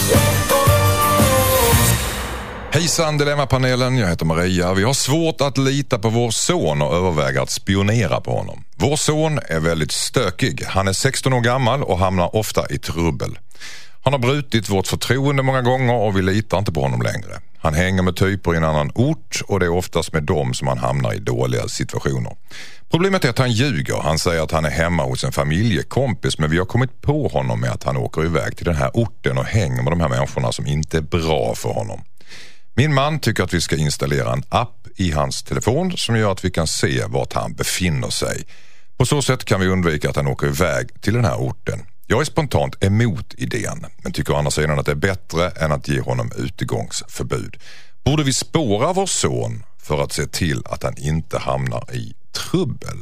Hejsan Dilemmapanelen, jag heter Maria. Vi har svårt att lita på vår son och överväga att spionera på honom. Vår son är väldigt stökig. Han är sexton år gammal och hamnar ofta i trubbel. Han har brutit vårt förtroende många gånger och vi litar inte på honom längre. Han hänger med typer i en annan ort och det är oftast med dem som han hamnar i dåliga situationer. Problemet är att han ljuger. Han säger att han är hemma hos en familjekompis, men vi har kommit på honom med att han åker iväg till den här orten och hänger med de här människorna som inte är bra för honom. Min man tycker att vi ska installera en app i hans telefon som gör att vi kan se vart han befinner sig. På så sätt kan vi undvika att han åker iväg till den här orten. Jag är spontant emot idén, men tycker å andra sidan att det är bättre än att ge honom utegångsförbud. Borde vi spåra vår son för att se till att han inte hamnar i trubbel?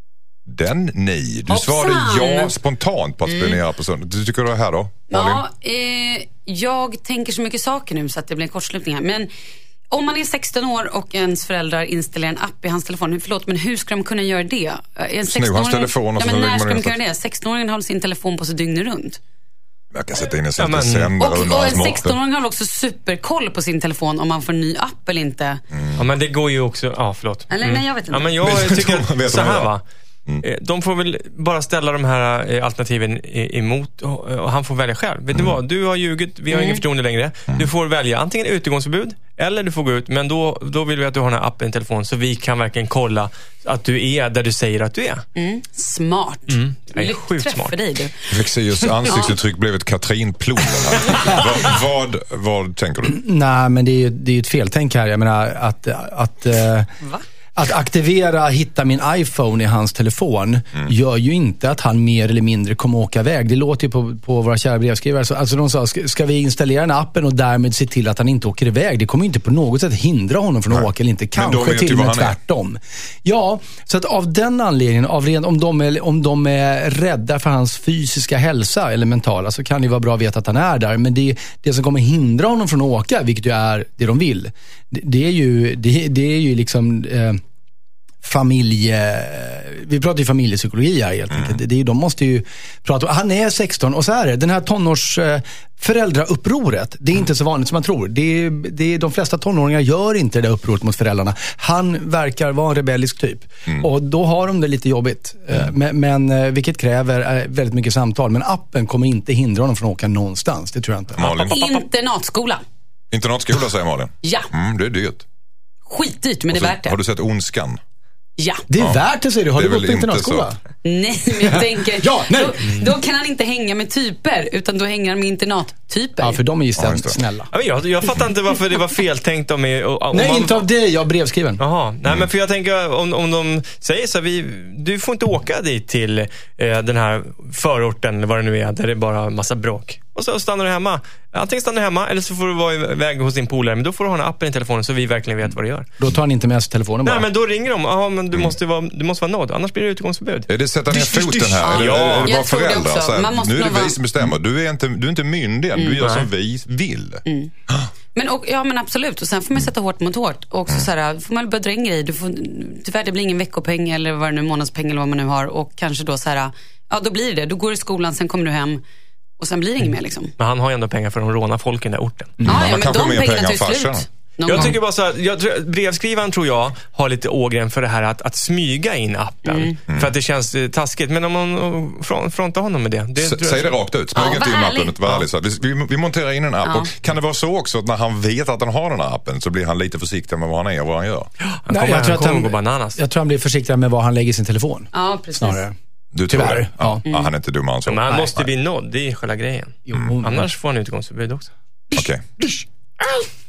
Den nej. Du svarade ja spontant på att spionera mm. på sonen. Du tycker du det här då, Malin? Ja, eh, jag tänker så mycket saker nu så att det blir en kortslutning här. Men om man är sexton år och ens föräldrar installerar en app i hans telefon, förlåt, men hur ska de kunna göra det? En Sno hans telefon och ja, så men när ska de in göra det? sexton-åringen har sin telefon på sig dygnet runt. Jag kan sätta in en ja, men, sändare och, under och hans en mått. sexton-åring har också superkoll på sin telefon om man får en ny app eller inte. Mm. Ja, men det går ju också, ja förlåt. Eller mm. nej, jag vet inte. Ja, men jag tycker vet så här va. Mm. De får väl bara ställa de här alternativen emot och han får välja själv. Vet mm. du vad? Du har ljugit, vi har mm. ingen förtroende längre. Mm. Du får välja antingen utegångsförbud eller du får gå ut, men då, då vill vi att du har den här appen i telefon så vi kan verkligen kolla att du är där du säger att du är. Mm. Smart. Mm. Lyckträff för dig du. Fexeus ansiktsuttryck blev ett Katrin-plom. vad, vad, vad tänker du? Nej, men det är ju det är ett feltänk här. Jag menar att... att uh... Va? Att aktivera hitta min iPhone i hans telefon mm. gör ju inte att han mer eller mindre kommer åka iväg. Det låter ju på, på våra kära brevskrivare. Alltså de sa, ska, ska vi installera den appen och därmed se till att han inte åker iväg? Det kommer ju inte på något sätt hindra honom från att Nej. åka eller inte. Kanske till och med tvärtom. Ja, så att av den anledningen, av ren, om, de är, om de är rädda för hans fysiska hälsa eller mentala, så kan det vara bra att veta att han är där. Men det, det som kommer hindra honom från att åka, vilket ju är det de vill, det, det är ju det, det är ju liksom... Eh, familje... Vi pratar ju familjepsykologi här helt enkelt. Mm. Det är, de måste ju prata... Han är sexton och så är det. Den här tonårs eh, föräldraupproret, det är mm. inte så vanligt som man tror. Det är, det är, de flesta tonåringar gör inte det där upproret mot föräldrarna. Han verkar vara en rebellisk typ. Mm. Och då har de det lite jobbigt. Mm. Men, men vilket kräver eh, väldigt mycket samtal. Men appen kommer inte hindra honom från att åka någonstans. Det tror jag inte. Malin. Internatskola. Internatskola säger Malin. Ja. Mm, det är dyrt. Skitdyrt, men så, det är värt det. Har du sett Ondskan? Ja. Det är ja. värt det, säger du. Har du gått på internatskola? Nej, men jag tänker ja, nej. Då, då kan han inte hänga med typer, utan då hänger han med internattyper. Ja, för de är ju ja, snälla. Ja, jag, jag fattar inte varför det var feltänkt om, mig, om Nej, man... inte av det, jag brevskriven. Jaha, nej mm. men för jag tänker om, om de säger så här, vi, du får inte åka dit till eh, den här förorten eller vad det nu är, där det är bara massa bråk. Och så stannar du hemma. Antingen stannar du hemma eller så får du vara iväg hos din polare. Men då får du ha en app i telefonen så vi verkligen vet vad du gör. Då tar han inte med sig telefonen bara. Nej, men då ringer de. Ja, men du, mm. måste vara, du måste vara nådd. Annars blir det utegångsförbud. Är det sätta ner foten här? Ja, är det, ja. är det bara föräldrar? Så här, nu är det vara... vi som bestämmer. Du är inte, du är inte myndig än. Mm. Du gör som vi vill. Mm. Men, och, ja, men absolut. Och sen får man sätta hårt mot hårt. Och också mm. så här, får man börja dra in grejer. Du får, tyvärr, det blir ingen veckopeng eller vad det nu, månadspeng eller vad man nu har. Och kanske då så här, ja då blir det. Du går i skolan, sen kommer du hem. Och sen blir det inget mer liksom. Men han har ju ändå pengar för att råna folk i den där orten. Mm. Ah, ja, man men de pengar pengarna tar ju slut. Jag gång. tycker bara så här, jag tror, brevskrivaren tror jag har lite ågren för det här att, att smyga in appen. Mm. Mm. För att det känns eh, taskigt. Men om man front, frontar honom med det. det S- säg det rakt ut. Smyga inte ja, in appen. Var ja. vi, vi, vi monterar in en app. Ja. Och kan det vara så också att när han vet att han har den här appen så blir han lite försiktig med vad han är och vad han gör? Han kommer, Nej, jag, tror han kommer han, gå bananas. Jag tror han blir försiktigare med vad han lägger i sin telefon. Ja, precis. Snarare. Du tror Tyvärr. det? Ja. Ja. Mm. Ja, han är inte dum han så. Men han nej, måste nej. bli nådd, det är själva grejen. Mm. Annars får han utgångsförbud också. Okej. Okay.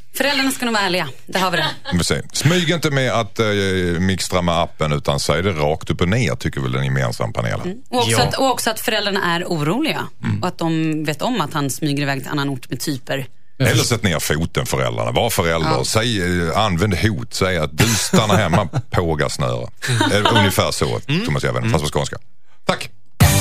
Föräldrarna ska nog vara ärliga, det har vi det. Smyg inte med att eh, mixtra med appen, utan säg det rakt upp och ner, tycker väl den gemensamma panelen. Mm. Och, också att, och också att föräldrarna är oroliga. Mm. Och att de vet om att han smyger iväg till annan ort med typer. Eller sätt ner foten föräldrarna. Var förälder. Ja. Säg, använd hot. Säg att du stannar hemma på gasnöre. Ungefär så, mm. Thomas Jäven, mm. fast på skånska. Tack!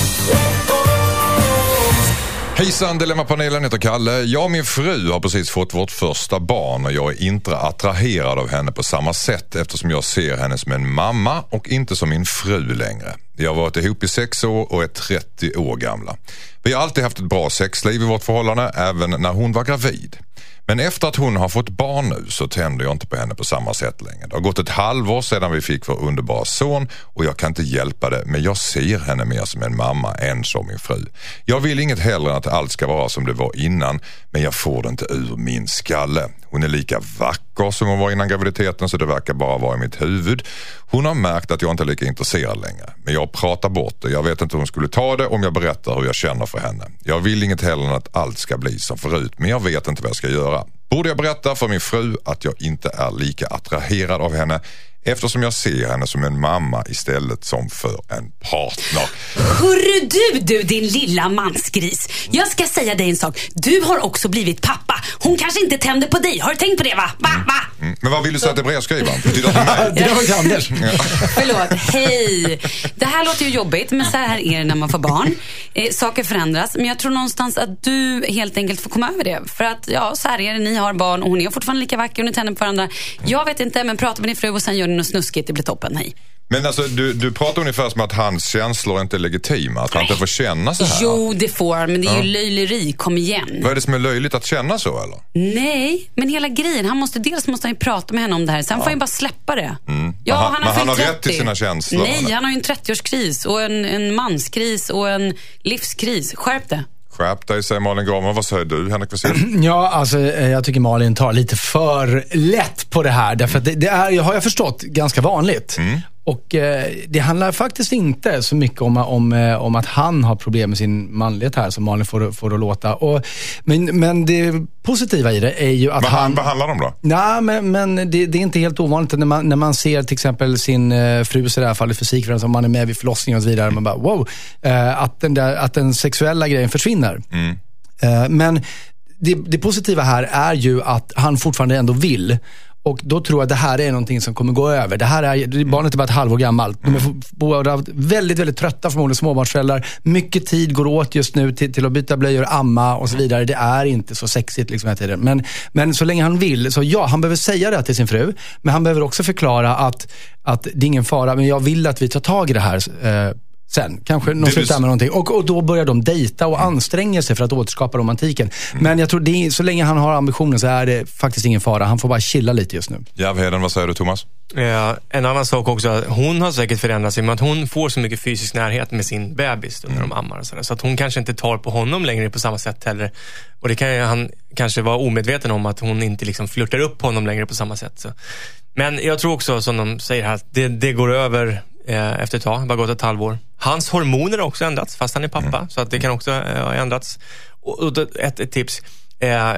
Hejsan, Dilemma-panelen heter Kalle. Jag och min fru har precis fått vårt första barn och jag är inte attraherad av henne på samma sätt eftersom jag ser henne som en mamma och inte som min fru längre. Vi har varit ihop i sex år och är trettio år gamla. Vi har alltid haft ett bra sexliv i vårt förhållande, även när hon var gravid. Men efter att hon har fått barn nu så tänder jag inte på henne på samma sätt längre. Det har gått ett halvår sedan vi fick vår underbara son och jag kan inte hjälpa det, men jag ser henne mer som en mamma än som min fru. Jag vill inget hellre än att allt ska vara som det var innan, men jag får det inte ur min skalle. Hon är lika vacker som hon var innan graviditeten, så det verkar bara vara i mitt huvud. Hon har märkt att jag inte är lika intresserad längre, men jag pratar bort det. Jag vet inte hur hon skulle ta det om jag berättar hur jag känner för henne. Jag vill inget hellre än att allt ska bli som förut, men jag vet inte vad jag ska göra. Borde jag berätta för min fru att jag inte är lika attraherad av henne eftersom jag ser henne som en mamma istället som för en partner? Hörru du, du din lilla mansgris. Jag ska säga dig en sak. Du har också blivit pappa. Hon kanske inte tänder på dig. Har du tänkt på det, va? Va? Va? Mm. Men vad vill du säga till brevskrivaren? Det var inte Anders. Förlåt, hej. Det här låter ju jobbigt, men så här är det när man får barn. Eh, saker förändras. Men jag tror någonstans att du helt enkelt får komma över det. För att, ja, så här är det. Ni har barn och hon är fortfarande lika vacker och ni tänder på varandra. Jag vet inte, men prata med din fru och sen gör ni något snuskigt. Det blir toppen, hej. Men alltså, du, du pratar ungefär som att hans känslor inte är legitima. Att han inte får känna så här. Jo, det får, men det är ja. ju löjleri. Kom igen. Vad är det som är löjligt att känna så, eller? Nej, men hela grejen. Han måste, dels måste han ju prata med henne om det här. Sen ja. får han ju bara släppa det. Mm. Ja, han, han, har, men han har rätt till sina känslor. Nej, eller? Han har ju en trettioårskris och en, en manskris och en livskris. Skärp det. Skärp dig, säger Malin Gramer. Vad säger du, Henrik Wessel? Ja, alltså jag tycker Malin tar lite för lätt på det här. Därför att det, det är, har jag förstått, ganska vanligt. Mm. Och eh, det handlar faktiskt inte så mycket om, om, om att han har problem med sin manlighet här, som Malin får, får att låta. Och, men, men det positiva i det är ju att vad, han... Vad handlar det om då? Nej, men, men det, det är inte helt ovanligt när man, när man ser till exempel sin eh, fru, så i det här fallet fysik, för den som man är med vid förlossningen och så vidare. Man bara, wow, eh, att, den där, att den sexuella grejen försvinner. Mm. Eh, men det, det positiva här är ju att han fortfarande ändå vill. Och då tror jag att det här är någonting som kommer gå över. Det här är, barnet är bara ett halvår gammalt. De är båda väldigt, väldigt trötta, förmodligen småbarnsföräldrar. Mycket tid går åt just nu till, till att byta blöjor, amma och så vidare. Det är inte så sexigt liksom här tiden. Men, men så länge han vill, så ja, han behöver säga det till sin fru. Men han behöver också förklara att, att det är ingen fara, men jag vill att vi tar tag i det här eh, sen, kanske någon slutar med någonting. Och, och då börjar de dejta och anstränga sig för att återskapa romantiken. Mm. Men jag tror det är, så länge han har ambitionen så är det faktiskt ingen fara. Han får bara chilla lite just nu. Järvheden, vad säger du, Thomas? Ja, en annan sak också, hon har säkert förändrat sig med att hon får så mycket fysisk närhet med sin bebis när mm. de ammar och sådär, så att hon kanske inte tar på honom längre på samma sätt heller. Och det kan ju, han kanske vara omedveten om att hon inte liksom flirtar upp honom längre på samma sätt. Så. Men jag tror också, som de säger här, det, det går över eh, efter ett tag, det har bara gått ett halvår. Hans hormoner har också ändrats fast han är pappa, mm. så att det kan också eh, ha ändrats. Och, och ett, ett tips, eh,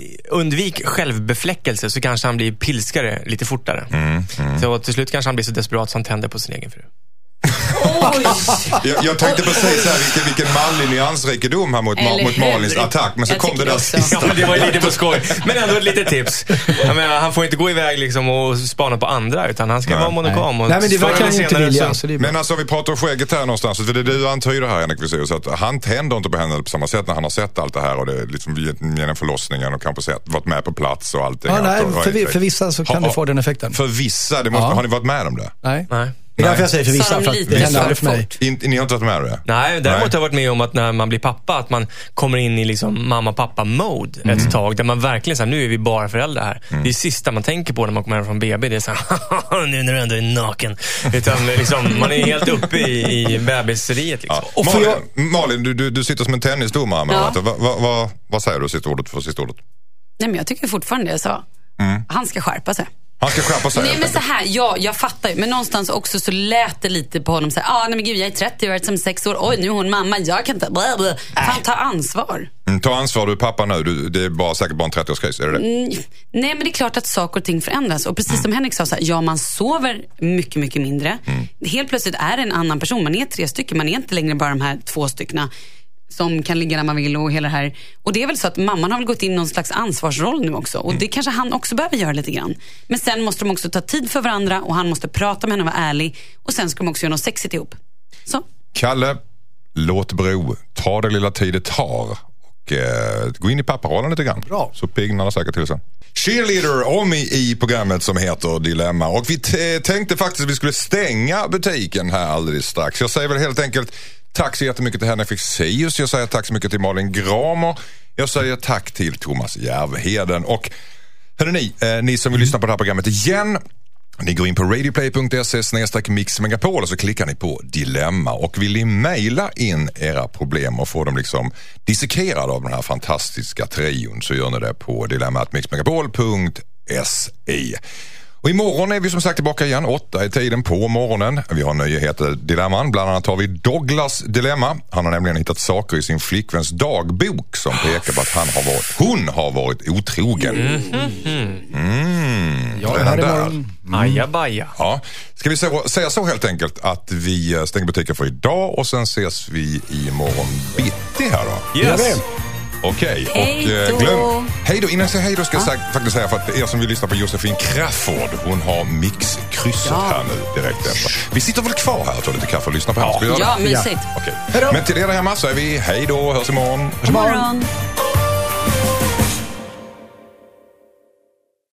undvik självbefläckelse, så kanske han blir pilskare lite fortare. Mm. Mm. Så till slut kanske han blir så desperat som han tänder på sin egen fru. jag, jag tänkte precis så här, vilken, vilken manlig nyansrikedom här mot, ma- mot Malins attack, men så jag kom det där sista. Ja, det var lite på skoj, men ändå ett litet tips. Jag menar, han får inte gå iväg liksom och spana på andra, utan han ska nej, vara monogam. Och nej, men det verkar han inte vilja. Så det men alltså, vi pratar om skägget här någonstans, för det du antyder här, Henrik Wessel, så att han tänder inte på henne på samma sätt när han har sett allt det här och det är liksom genom förlossningen och kanske sett, varit med på plats och allting. Ja, nej, för, vi, för vissa så kan ha, det få den effekten. För vissa, det måste, ja. Har ni varit med om det? Nej. Nej. Det är därför jag säger för vissa, för att det händer aldrig för mig. In, ni har inte varit med om det? Nej, däremot har jag varit med om att när man blir pappa, att man kommer in i liksom mamma-pappa-mode mm. ett tag, där man verkligen säger, nu är vi bara föräldrar här. Mm. Det är sista man tänker på när man kommer hem från B B, det är så här, nu när du ändå är naken. Utan liksom, man är helt uppe i, i bebiseriet liksom. Ja. Och Malin, jag... Malin du, du, du sitter som en tennisdomare. Ja. Vad va, va, va säger du sista ordet för sista ordet? Nej, men jag tycker fortfarande jag sa. Mm. Han ska skärpa sig. Han ska skärpa sig. Nej, men så här, ja, jag fattar ju. Men någonstans också så lät det lite på honom så här, ah, nej men gud, jag är trettio, jag har varit som sex år. Oj, nu är hon mamma, jag kan inte, blablabla. Han tar ansvar. Mm. Mm, ta ansvar, du är pappa nu. Du, det är bara, säkert bara en trettio-årskris, är det det? Mm, nej, men det är klart att saker och ting förändras. Och precis mm. som Henrik sa, så här, ja, man sover mycket, mycket mindre. Mm. Helt plötsligt är det en annan person. Man är tre stycken, man är inte längre bara de här två styckna som kan ligga när man vill och hela det här. Och det är väl så att mamman har väl gått in i någon slags ansvarsroll nu också. Och mm. det kanske han också behöver göra lite grann. Men sen måste de också ta tid för varandra och han måste prata med henne och vara ärlig. Och sen ska de också göra något sexigt ihop. Så. Kalle, låt bro. Ta det lilla tid det tar. Och eh, gå in i papparollen lite grann. Bra. Så piggnar det säkert till sen. Cheerleader Omi i programmet som heter Dilemma. Och vi t- tänkte faktiskt att vi skulle stänga butiken här alldeles strax. Jag säger väl helt enkelt tack så jättemycket till Henrik Fexeus. Jag säger tack så mycket till Malin Gramer. Jag säger tack till Thomas Järvheden. Och hörrni, eh, ni som vill lyssna på det här programmet igen, ni går in på radioplay punkt se snedstreck mix megapol och så klickar ni på Dilemma. Och vill ni mejla in era problem och få dem liksom dissekerade av den här fantastiska trion, så gör ni det på dilemma at mix megapol punkt se. Och imorgon är vi som sagt tillbaka igen, åtta i tiden på morgonen. Vi har nyheter Dilemman, bland annat har vi Douglas dilemma. Han har nämligen hittat saker i sin flickväns dagbok som pekar på att han har varit, hon har varit otrogen. Mm. Mm. Ja, redan där. Mm. Ajabaja. Ja. Ska vi säga, säga så helt enkelt att vi stänger butiken för idag och sen ses vi imorgon bitti här då? Yes. Okej, okay. Och eh, glöm... Hej då, innan jag säger hej då ska jag ah. faktiskt säga för att er som vill lyssna på Josefin Crafoord, hon har mixkrysset ja. här nu direkt efter. Vi sitter väl kvar här och tar lite kaffe och lyssnar på henne. Ja, ja mysigt. Okay. Men till er där hemma så är vi hej då, hörs imorgon. Hörs imorgon.